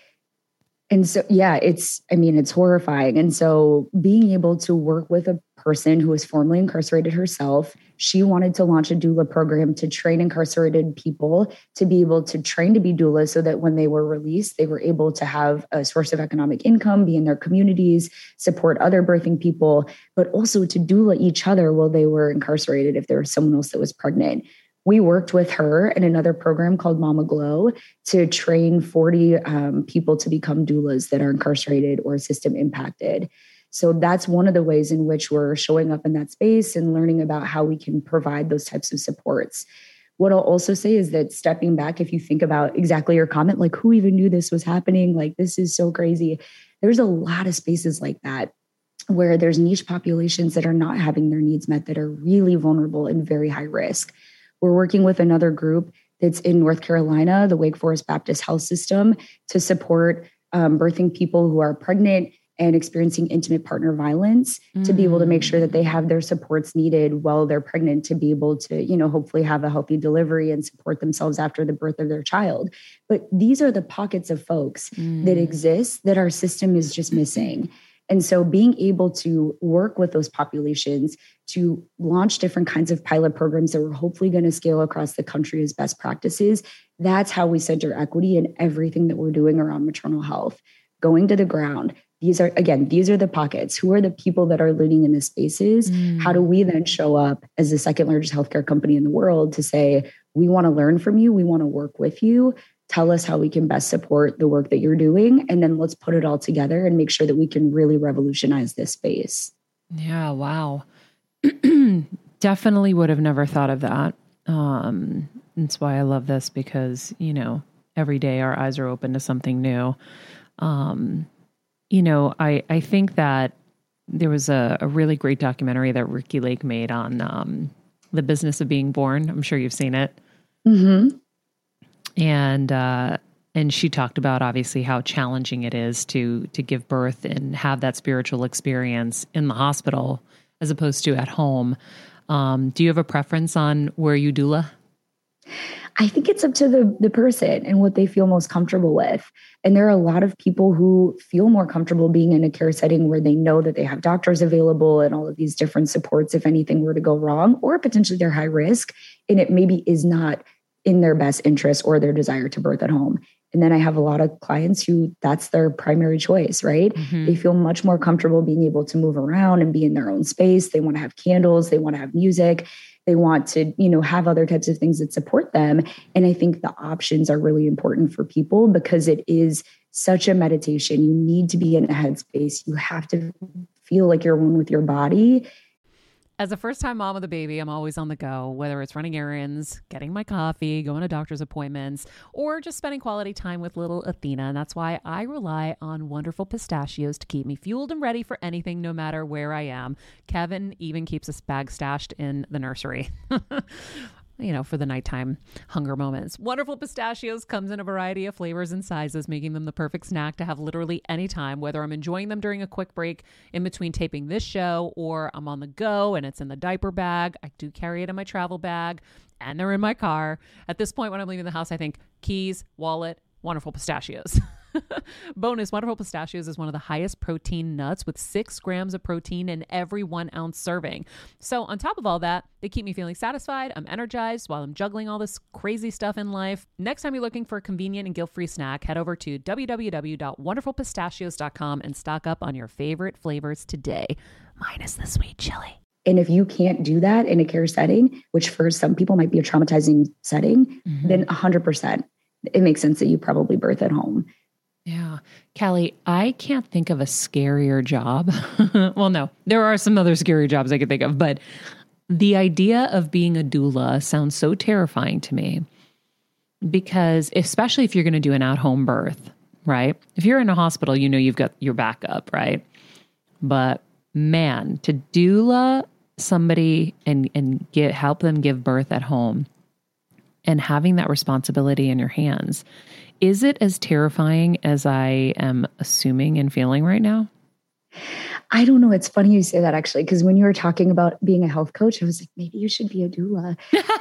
And so, yeah, it's horrifying. And so being able to work with a person who was formerly incarcerated herself, she wanted to launch a doula program to train incarcerated people to be able to train to be doulas so that when they were released, they were able to have a source of economic income, be in their communities, support other birthing people, but also to doula each other while they were incarcerated if there was someone else that was pregnant. We worked with her in another program called Mama Glow to train 40 people to become doulas that are incarcerated or system impacted. So that's one of the ways in which we're showing up in that space and learning about how we can provide those types of supports. What I'll also say is that stepping back, if you think about exactly your comment, like who even knew this was happening? Like, this is so crazy. There's a lot of spaces like that where there's niche populations that are not having their needs met that are really vulnerable and very high risk. We're working with another group that's in North Carolina, the Wake Forest Baptist Health System, to support birthing people who are pregnant and experiencing intimate partner violence to be able to make sure that they have their supports needed while they're pregnant to be able to, hopefully have a healthy delivery and support themselves after the birth of their child. But these are the pockets of folks that exist that our system is just missing. And so being able to work with those populations to launch different kinds of pilot programs that we're hopefully going to scale across the country as best practices, that's how we center equity in everything that we're doing around maternal health, going to the ground. These are the pockets. Who are the people that are leading in the spaces? How do we then show up as the second largest healthcare company in the world to say, we want to learn from you, we want to work with you, tell us how we can best support the work that you're doing, and then let's put it all together and make sure that we can really revolutionize this space. Yeah, wow. Definitely would have never thought of that. That's why I love this because, every day our eyes are open to something new. I think that there was a really great documentary that Ricky Lake made on the business of being born. I'm sure you've seen it. Mm-hmm. And she talked about obviously how challenging it is to give birth and have that spiritual experience in the hospital as opposed to at home. Do you have a preference on where you doula? I think it's up to the person and what they feel most comfortable with. And there are a lot of people who feel more comfortable being in a care setting where they know that they have doctors available and all of these different supports if anything were to go wrong, or potentially they're high risk and it maybe is not in their best interest or their desire to birth at home. And then I have a lot of clients who that's their primary choice, right? Mm-hmm. They feel much more comfortable being able to move around and be in their own space. They want to have candles. They want to have music. They want to, have other types of things that support them. And I think the options are really important for people because it is such a meditation. You need to be in a headspace. You have to feel like you're one with your body. As a first-time mom of the baby, I'm always on the go, whether it's running errands, getting my coffee, going to doctor's appointments, or just spending quality time with little Athena. And that's why I rely on Wonderful Pistachios to keep me fueled and ready for anything, no matter where I am. Kevin even keeps a bag stashed in the nursery. For the nighttime hunger moments. Wonderful Pistachios comes in a variety of flavors and sizes, making them the perfect snack to have literally any time, whether I'm enjoying them during a quick break in between taping this show or I'm on the go and it's in the diaper bag. I do carry it in my travel bag and they're in my car. At this point, when I'm leaving the house, I think keys, wallet, Wonderful Pistachios. Bonus, Wonderful Pistachios is one of the highest protein nuts with 6 grams of protein in every 1 ounce serving. So on top of all that, they keep me feeling satisfied. I'm energized while I'm juggling all this crazy stuff in life. Next time you're looking for a convenient and guilt-free snack, head over to www.wonderfulpistachios.com and stock up on your favorite flavors today, minus the sweet chili. And if you can't do that in a care setting, which for some people might be a traumatizing setting, then 100%, it makes sense that you probably birth at home. Yeah. Callie, I can't think of a scarier job. Well, no, there are some other scary jobs I could think of, but the idea of being a doula sounds so terrifying to me because especially if you're going to do an at-home birth, right? If you're in a hospital, you've got your backup, right? But man, to doula somebody and help them give birth at home and having that responsibility in your hands, is it as terrifying as I am assuming and feeling right now? I don't know. It's funny you say that actually, because when you were talking about being a health coach, I was like, maybe you should be a doula.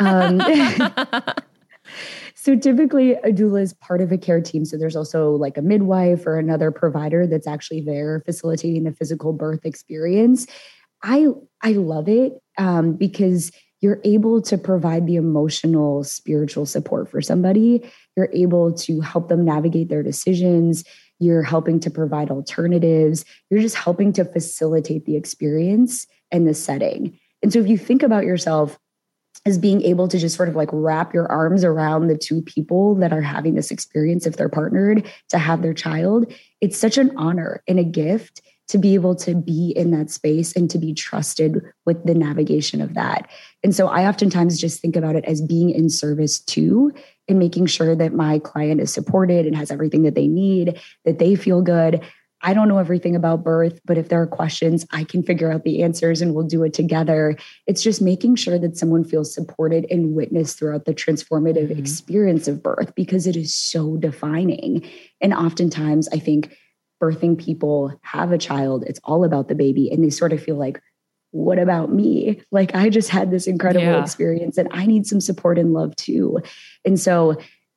So typically a doula is part of a care team. So there's also like a midwife or another provider that's actually there facilitating the physical birth experience. I love it because you're able to provide the emotional, spiritual support for somebody. You're able to help them navigate their decisions. You're helping to provide alternatives. You're just helping to facilitate the experience and the setting. And so if you think about yourself as being able to just sort of like wrap your arms around the two people that are having this experience, if they're partnered, to have their child, it's such an honor and a gift to be able to be in that space and to be trusted with the navigation of that. And so I oftentimes just think about it as being in service to and making sure that my client is supported and has everything that they need, that they feel good. I don't know everything about birth, but if there are questions, I can figure out the answers and we'll do it together. It's just making sure that someone feels supported and witnessed throughout the transformative experience of birth, because it is so defining. And oftentimes I think birthing people have a child, it's all about the baby, and they sort of feel like, what about me? Like I just had this incredible experience and I need some support and love too. And so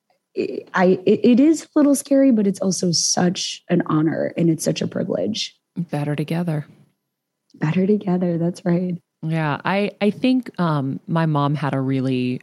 it is a little scary, but it's also such an honor and it's such a privilege. Better together. Better together. That's right. Yeah. I think my mom had a really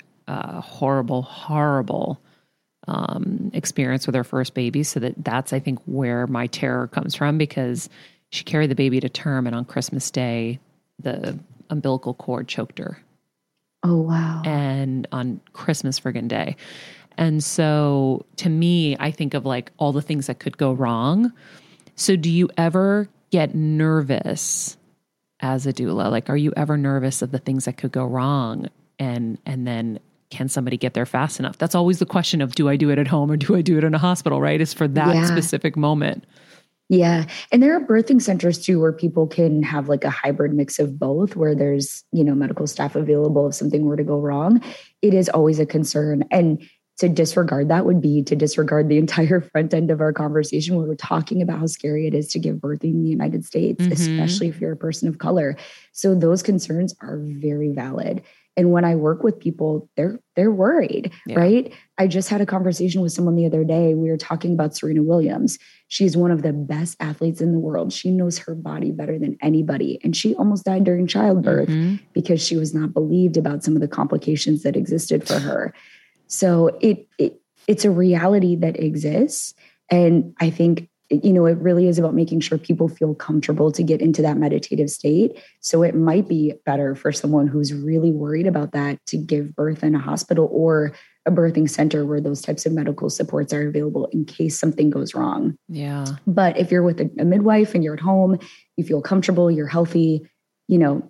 horrible experience with her first baby. So that's, I think, where my terror comes from, because she carried the baby to term and on Christmas Day, the umbilical cord choked her. Oh, wow. And on Christmas friggin' Day. And so to me, I think of like all the things that could go wrong. So do you ever get nervous as a doula? Like, are you ever nervous of the things that could go wrong? And then can somebody get there fast enough? That's always the question of, do I do it at home or do I do it in a hospital, right? Is for that specific moment. Yeah. And there are birthing centers too, where people can have like a hybrid mix of both, where there's, medical staff available if something were to go wrong. It is always a concern. And to disregard that would be to disregard the entire front end of our conversation where we're talking about how scary it is to give birth in the United States, especially if you're a person of color. So those concerns are very valid. And when I work with people, they're worried, right? I just had a conversation with someone the other day. We were talking about Serena Williams. She's one of the best athletes in the world. She knows her body better than anybody. And she almost died during childbirth because she was not believed about some of the complications that existed for her. So it's a reality that exists. And I think, it really is about making sure people feel comfortable to get into that meditative state. So it might be better for someone who's really worried about that to give birth in a hospital or a birthing center where those types of medical supports are available in case something goes wrong. Yeah. But if you're with a midwife and you're at home, you feel comfortable, you're healthy,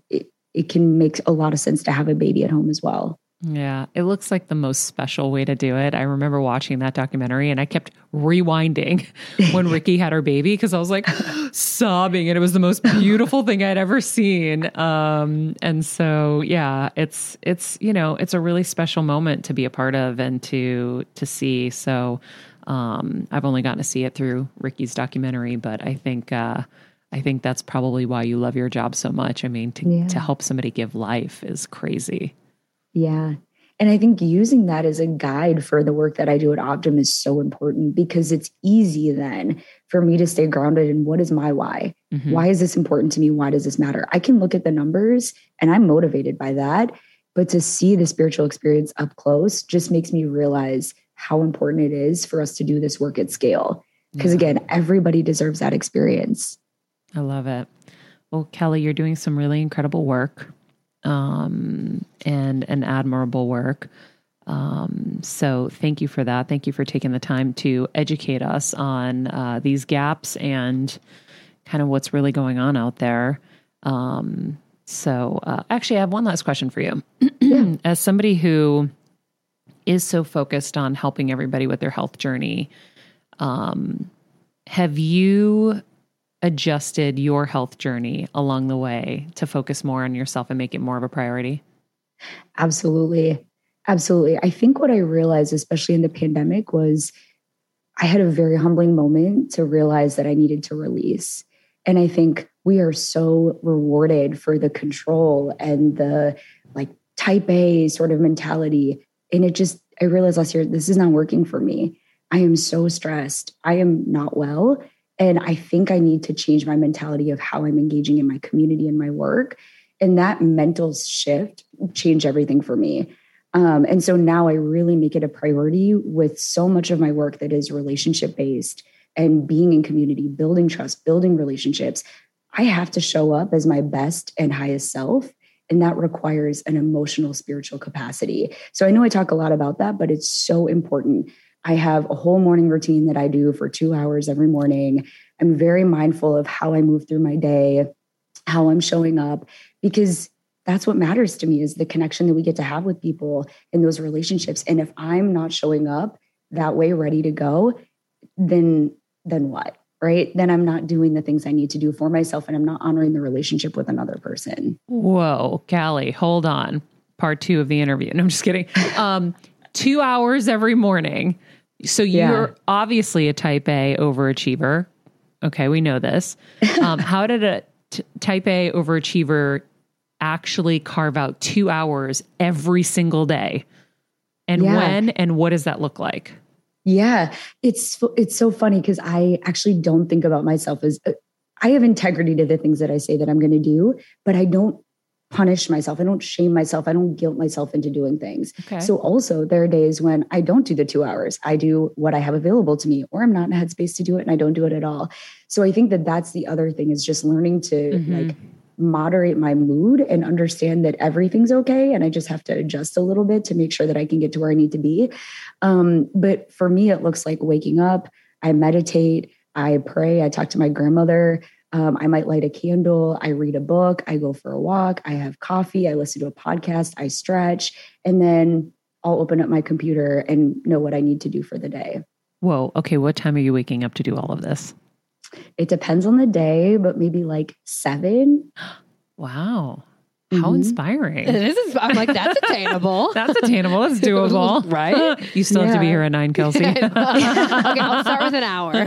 it can make a lot of sense to have a baby at home as well. Yeah, it looks like the most special way to do it. I remember watching that documentary and I kept rewinding when Ricky had her baby because I was like sobbing, and it was the most beautiful thing I'd ever seen. And so, yeah, it's it's a really special moment to be a part of and to see. So I've only gotten to see it through Ricky's documentary, but I think that's probably why you love your job so much. I mean, to help somebody give life is crazy. Yeah. And I think using that as a guide for the work that I do at Optum is so important, because it's easy then for me to stay grounded in what is my why? Mm-hmm. Why is this important to me? Why does this matter? I can look at the numbers and I'm motivated by that, but to see the spiritual experience up close just makes me realize how important it is for us to do this work at scale. Because again, everybody deserves that experience. I love it. Well, Kelly, you're doing some really incredible work. And an admirable work. So thank you for that. Thank you for taking the time to educate us on these gaps and kind of what's really going on out there. Actually, I have one last question for you. As somebody who is so focused on helping everybody with their health journey, have you adjusted your health journey along the way to focus more on yourself and make it more of a priority? Absolutely. Absolutely. I think what I realized, especially in the pandemic, was I had a very humbling moment to realize that I needed to release. And I think we are so rewarded for the control and the type A sort of mentality. And I realized last year, this is not working for me. I am so stressed. I am not well. And I think I need to change my mentality of how I'm engaging in my community and my work. And that mental shift changed everything for me. And so now I really make it a priority with so much of my work that is relationship based and being in community, building trust, building relationships. I have to show up as my best and highest self. And that requires an emotional, spiritual capacity. So I know I talk a lot about that, but it's so important. I have a whole morning routine that I do for 2 hours every morning. I'm very mindful of how I move through my day, how I'm showing up, because that's what matters to me, is the connection that we get to have with people in those relationships. And if I'm not showing up that way, ready to go, then what, right? Then I'm not doing the things I need to do for myself, and I'm not honoring the relationship with another person. Whoa, Callie, hold on. Part 2 of the interview. No, I'm just kidding. 2 hours every morning. So you're obviously a type A overachiever. Okay, we know this. How did a type A overachiever actually carve out 2 hours every single day? And when and what does that look like? Yeah, it's so funny because I actually don't think about myself as I have integrity to the things that I say that I'm going to do, but I don't punish myself. I don't shame myself. I don't guilt myself into doing things. Okay. So also there are days when I don't do the 2 hours. I do what I have available to me, or I'm not in a headspace to do it and I don't do it at all. So I think that that's the other thing, is just learning to moderate my mood and understand that everything's okay. And I just have to adjust a little bit to make sure that I can get to where I need to be. But for me, it looks like waking up, I meditate, I pray, I talk to my grandmother. I might light a candle. I read a book. I go for a walk. I have coffee. I listen to a podcast. I stretch. And then I'll open up my computer and know what I need to do for the day. Whoa. Okay. What time are you waking up to do all of this? It depends on the day, but maybe 7. Wow. How inspiring. I'm like, that's attainable. That's attainable. That's doable. Right? You still have to be here at 9, Kelsey. Okay, I'll start with an hour.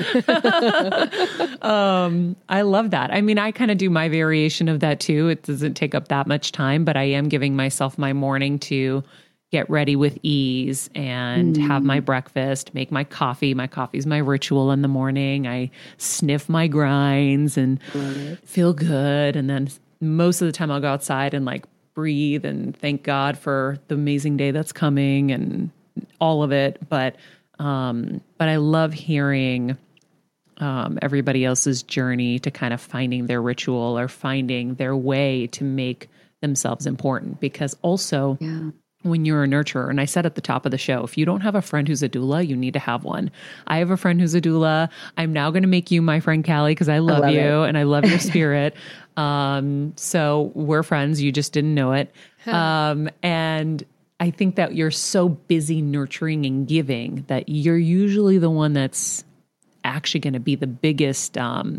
I love that. I mean, I kind of do my variation of that too. It doesn't take up that much time, but I am giving myself my morning to get ready with ease and have my breakfast, make my coffee. My coffee's my ritual in the morning. I sniff my grinds and feel good. And then most of the time I'll go outside and breathe and thank God for the amazing day that's coming and all of it. But I love hearing everybody else's journey to kind of finding their ritual or finding their way to make themselves important, because also when you're a nurturer. And I said at the top of the show, if you don't have a friend who's a doula, you need to have one. I have a friend who's a doula. I'm now going to make you my friend Callie because I love you and I love your spirit. So we're friends. You just didn't know it. And I think that you're so busy nurturing and giving that you're usually the one that's actually going to be the biggest,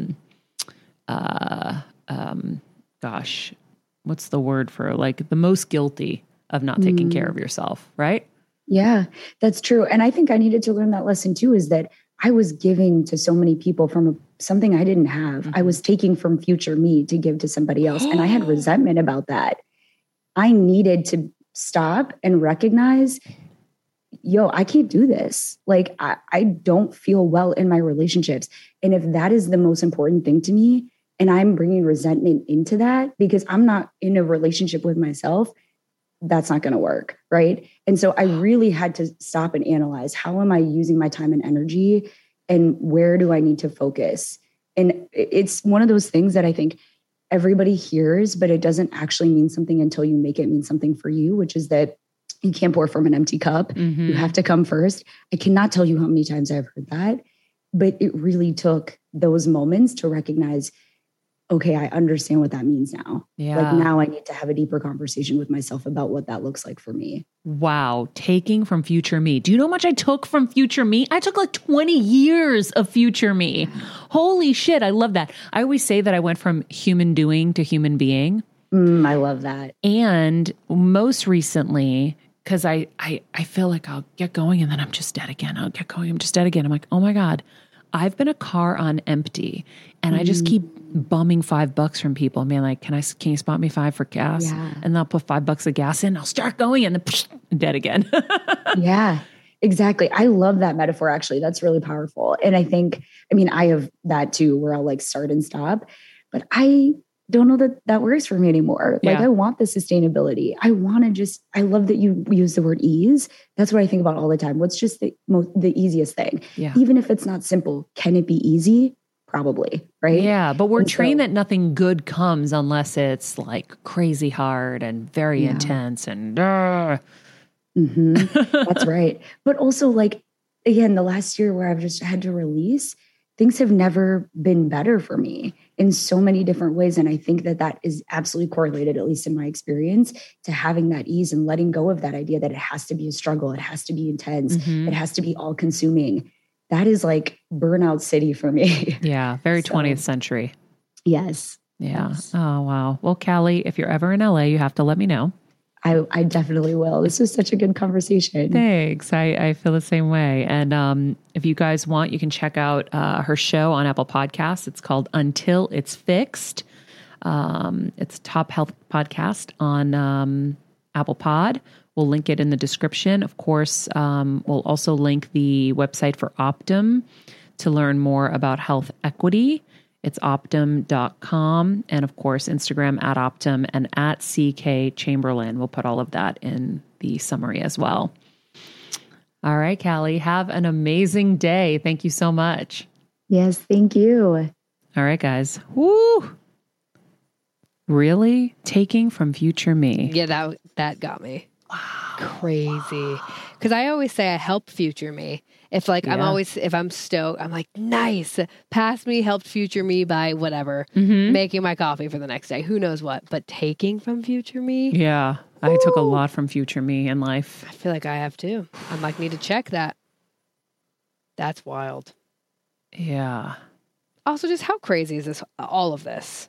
gosh, what's the word for like the most guilty of not taking care of yourself, right? Yeah, that's true. And I think I needed to learn that lesson too, is that I was giving to so many people from something I didn't have. I was taking from future me to give to somebody else. And I had resentment about that. I needed to stop and recognize, yo, I can't do this. Like, I don't feel well in my relationships. And if that is the most important thing to me, and I'm bringing resentment into that because I'm not in a relationship with myself, that's not going to work. Right. And so I really had to stop and analyze, how am I using my time and energy, and where do I need to focus? And it's one of those things that I think everybody hears, but it doesn't actually mean something until you make it mean something for you, which is that you can't pour from an empty cup. You have to come first. I cannot tell you how many times I've heard that, but it really took those moments to recognize, okay, I understand what that means now. Yeah. Like now I need to have a deeper conversation with myself about what that looks like for me. Wow. Taking from future me. Do you know how much I took from future me? I took like 20 years of future me. Holy shit. I love that. I always say that I went from human doing to human being. I love that. And most recently, because I feel like I'll get going and then I'm just dead again. I'll get going. I'm just dead again. I'm like, oh my God, I've been a car on empty and I just keep bumming $5 from people and being like, can you spot me $5 for gas? Yeah. And then I'll put $5 of gas in. I'll start going and then dead again. Yeah, exactly. I love that metaphor. Actually, that's really powerful. And I think, I have that too, where I'll like start and stop, but I don't know that that works for me anymore. Like I want the sustainability. I love that you use the word ease. That's what I think about all the time. What's just the easiest thing? Yeah. Even if it's not simple, can it be easy? Probably. Right. Yeah. But we're trained that nothing good comes unless it's like crazy hard and very intense and That's right. But also like, again, the last year where I've just had to release, things have never been better for me in so many different ways. And I think that that is absolutely correlated, at least in my experience, to having that ease and letting go of that idea that it has to be a struggle. It has to be intense. It has to be all consuming. That is like burnout city for me. Yeah. Very 20th century. Yes. Yeah. Yes. Oh, wow. Well, Callie, if you're ever in LA, you have to let me know. I definitely will. This was such a good conversation. Thanks. I feel the same way. And if you guys want, you can check out her show on Apple Podcasts. It's called Until It's Fixed. It's top health podcast on Apple Pod. We'll link it in the description. Of course, we'll also link the website for Optum to learn more about health equity. It's Optum.com. And of course, Instagram at Optum and at CK Chamberlain. We'll put all of that in the summary as well. All right, Callie, have an amazing day. Thank you so much. Yes, thank you. All right, guys. Woo! Really? Taking from future me. Yeah, that got me. Wow. Crazy. Because I always say I help future me. If like if I'm stoked, I'm like, nice. Past me helped future me by whatever, making my coffee for the next day. Who knows what? But taking from future me. Yeah. I took a lot from future me in life. I feel like I have too. I'm like, need to check that. That's wild. Yeah. Also, just how crazy is this? All of this.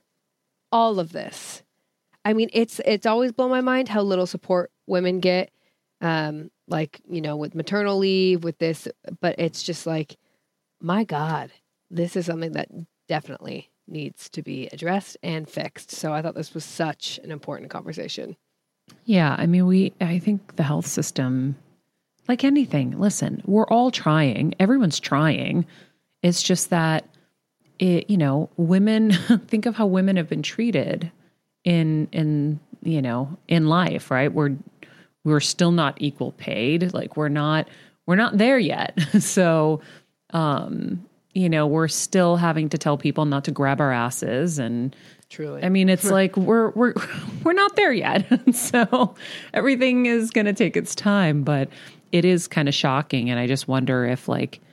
I mean, it's always blown my mind how little support women get. Like, with maternal leave, with this, but it's just like, my God, this is something that definitely needs to be addressed and fixed. So I thought this was such an important conversation. Yeah. I mean, I think the health system, like anything, listen, we're all trying. Everyone's trying. It's just that women, think of how women have been treated in life, right? We're still not equal paid. Like we're not there yet. So, we're still having to tell people not to grab our asses. And truly, I mean, it's like we're we're not there yet. So everything is going to take its time, but it is kind of shocking. And I just wonder if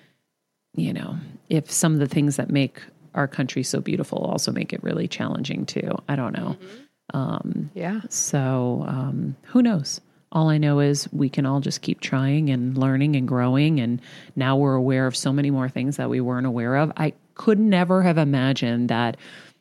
if some of the things that make our country so beautiful also make it really challenging too. I don't know. So who knows? All I know is we can all just keep trying and learning and growing. And now we're aware of so many more things that we weren't aware of. I could never have imagined that.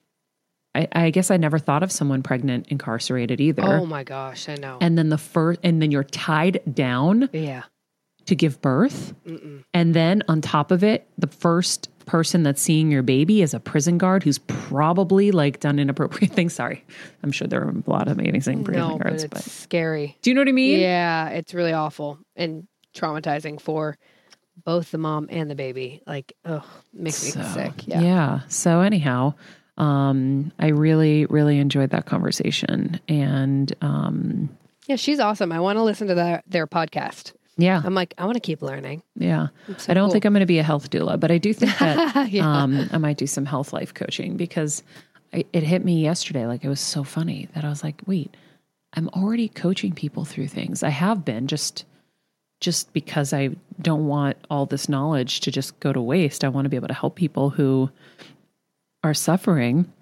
I guess I never thought of someone pregnant incarcerated either. Oh my gosh, I know. And then you're tied down to give birth. And then on top of it, the first person that's seeing your baby is a prison guard who's probably like done inappropriate things. Sorry. I'm sure there are a lot of amazing prison guards, but it's scary. Do you know what I mean? Yeah, it's really awful and traumatizing for both the mom and the baby. Like, makes me sick. Yeah. So anyhow, I really, really enjoyed that conversation. And yeah, she's awesome. I want to listen to their podcast. Yeah. I'm like, I want to keep learning. Yeah. So I don't cool. think I'm going to be a health doula, but I do think that I might do some health life coaching because it hit me yesterday. Like, it was so funny that I was like, wait, I'm already coaching people through things. I have been just because I don't want all this knowledge to just go to waste. I want to be able to help people who are suffering.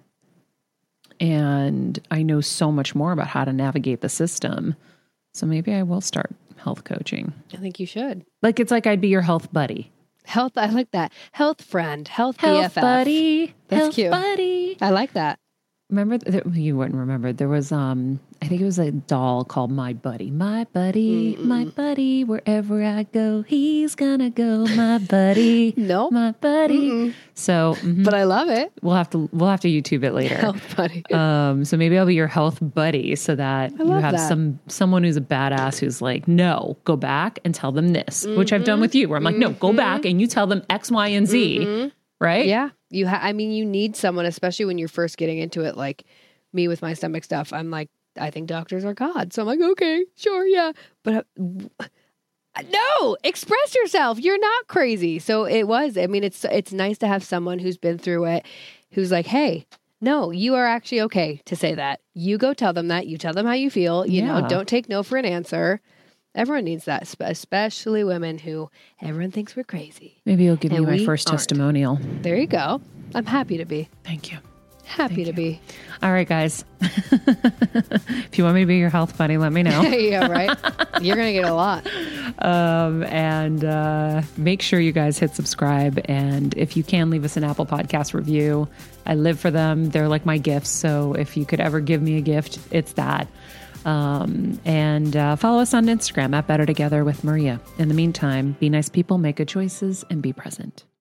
And I know so much more about how to navigate the system. So maybe I will start health coaching. I think you should. Like, it's like I'd be your health buddy. Health, I like that. Health friend, health Health BFF. buddy. That's health cute. buddy. I like that. Remember, you wouldn't remember. There was, I think it was a doll called My Buddy. My buddy, my buddy, wherever I go, he's gonna go. My buddy, Nope. my buddy. So, But I love it. we'll have to YouTube it later. Health buddy. So maybe I'll be your health buddy, so that you love have that. someone who's a badass who's like, no, go back and tell them this, which I've done with you, where I'm like, no, go back and you tell them X, Y, and Z, right? Yeah. I mean, you need someone, especially when you're first getting into it, like me with my stomach stuff. I'm like, I think doctors are God. So I'm like, okay, sure, yeah. But no, express yourself. You're not crazy. So it's nice to have someone who's been through it, who's like, hey, no, you are actually okay to say that. You go tell them that. You tell them how you feel. You know, don't take no for an answer. Everyone needs that, especially women who everyone thinks we're crazy. Maybe you'll give me And my we first aren't. testimonial. There you go. I'm happy to be. Thank you. Happy to be. All right, guys. If you want me to be your health buddy, let me know. Yeah, right? You're going to get a lot. And make sure you guys hit subscribe. And if you can, leave us an Apple Podcast review. I live for them. They're like my gifts. So if you could ever give me a gift, it's that. And follow us on Instagram at Better Together with Maria. In the meantime, be nice people, make good choices, and be present.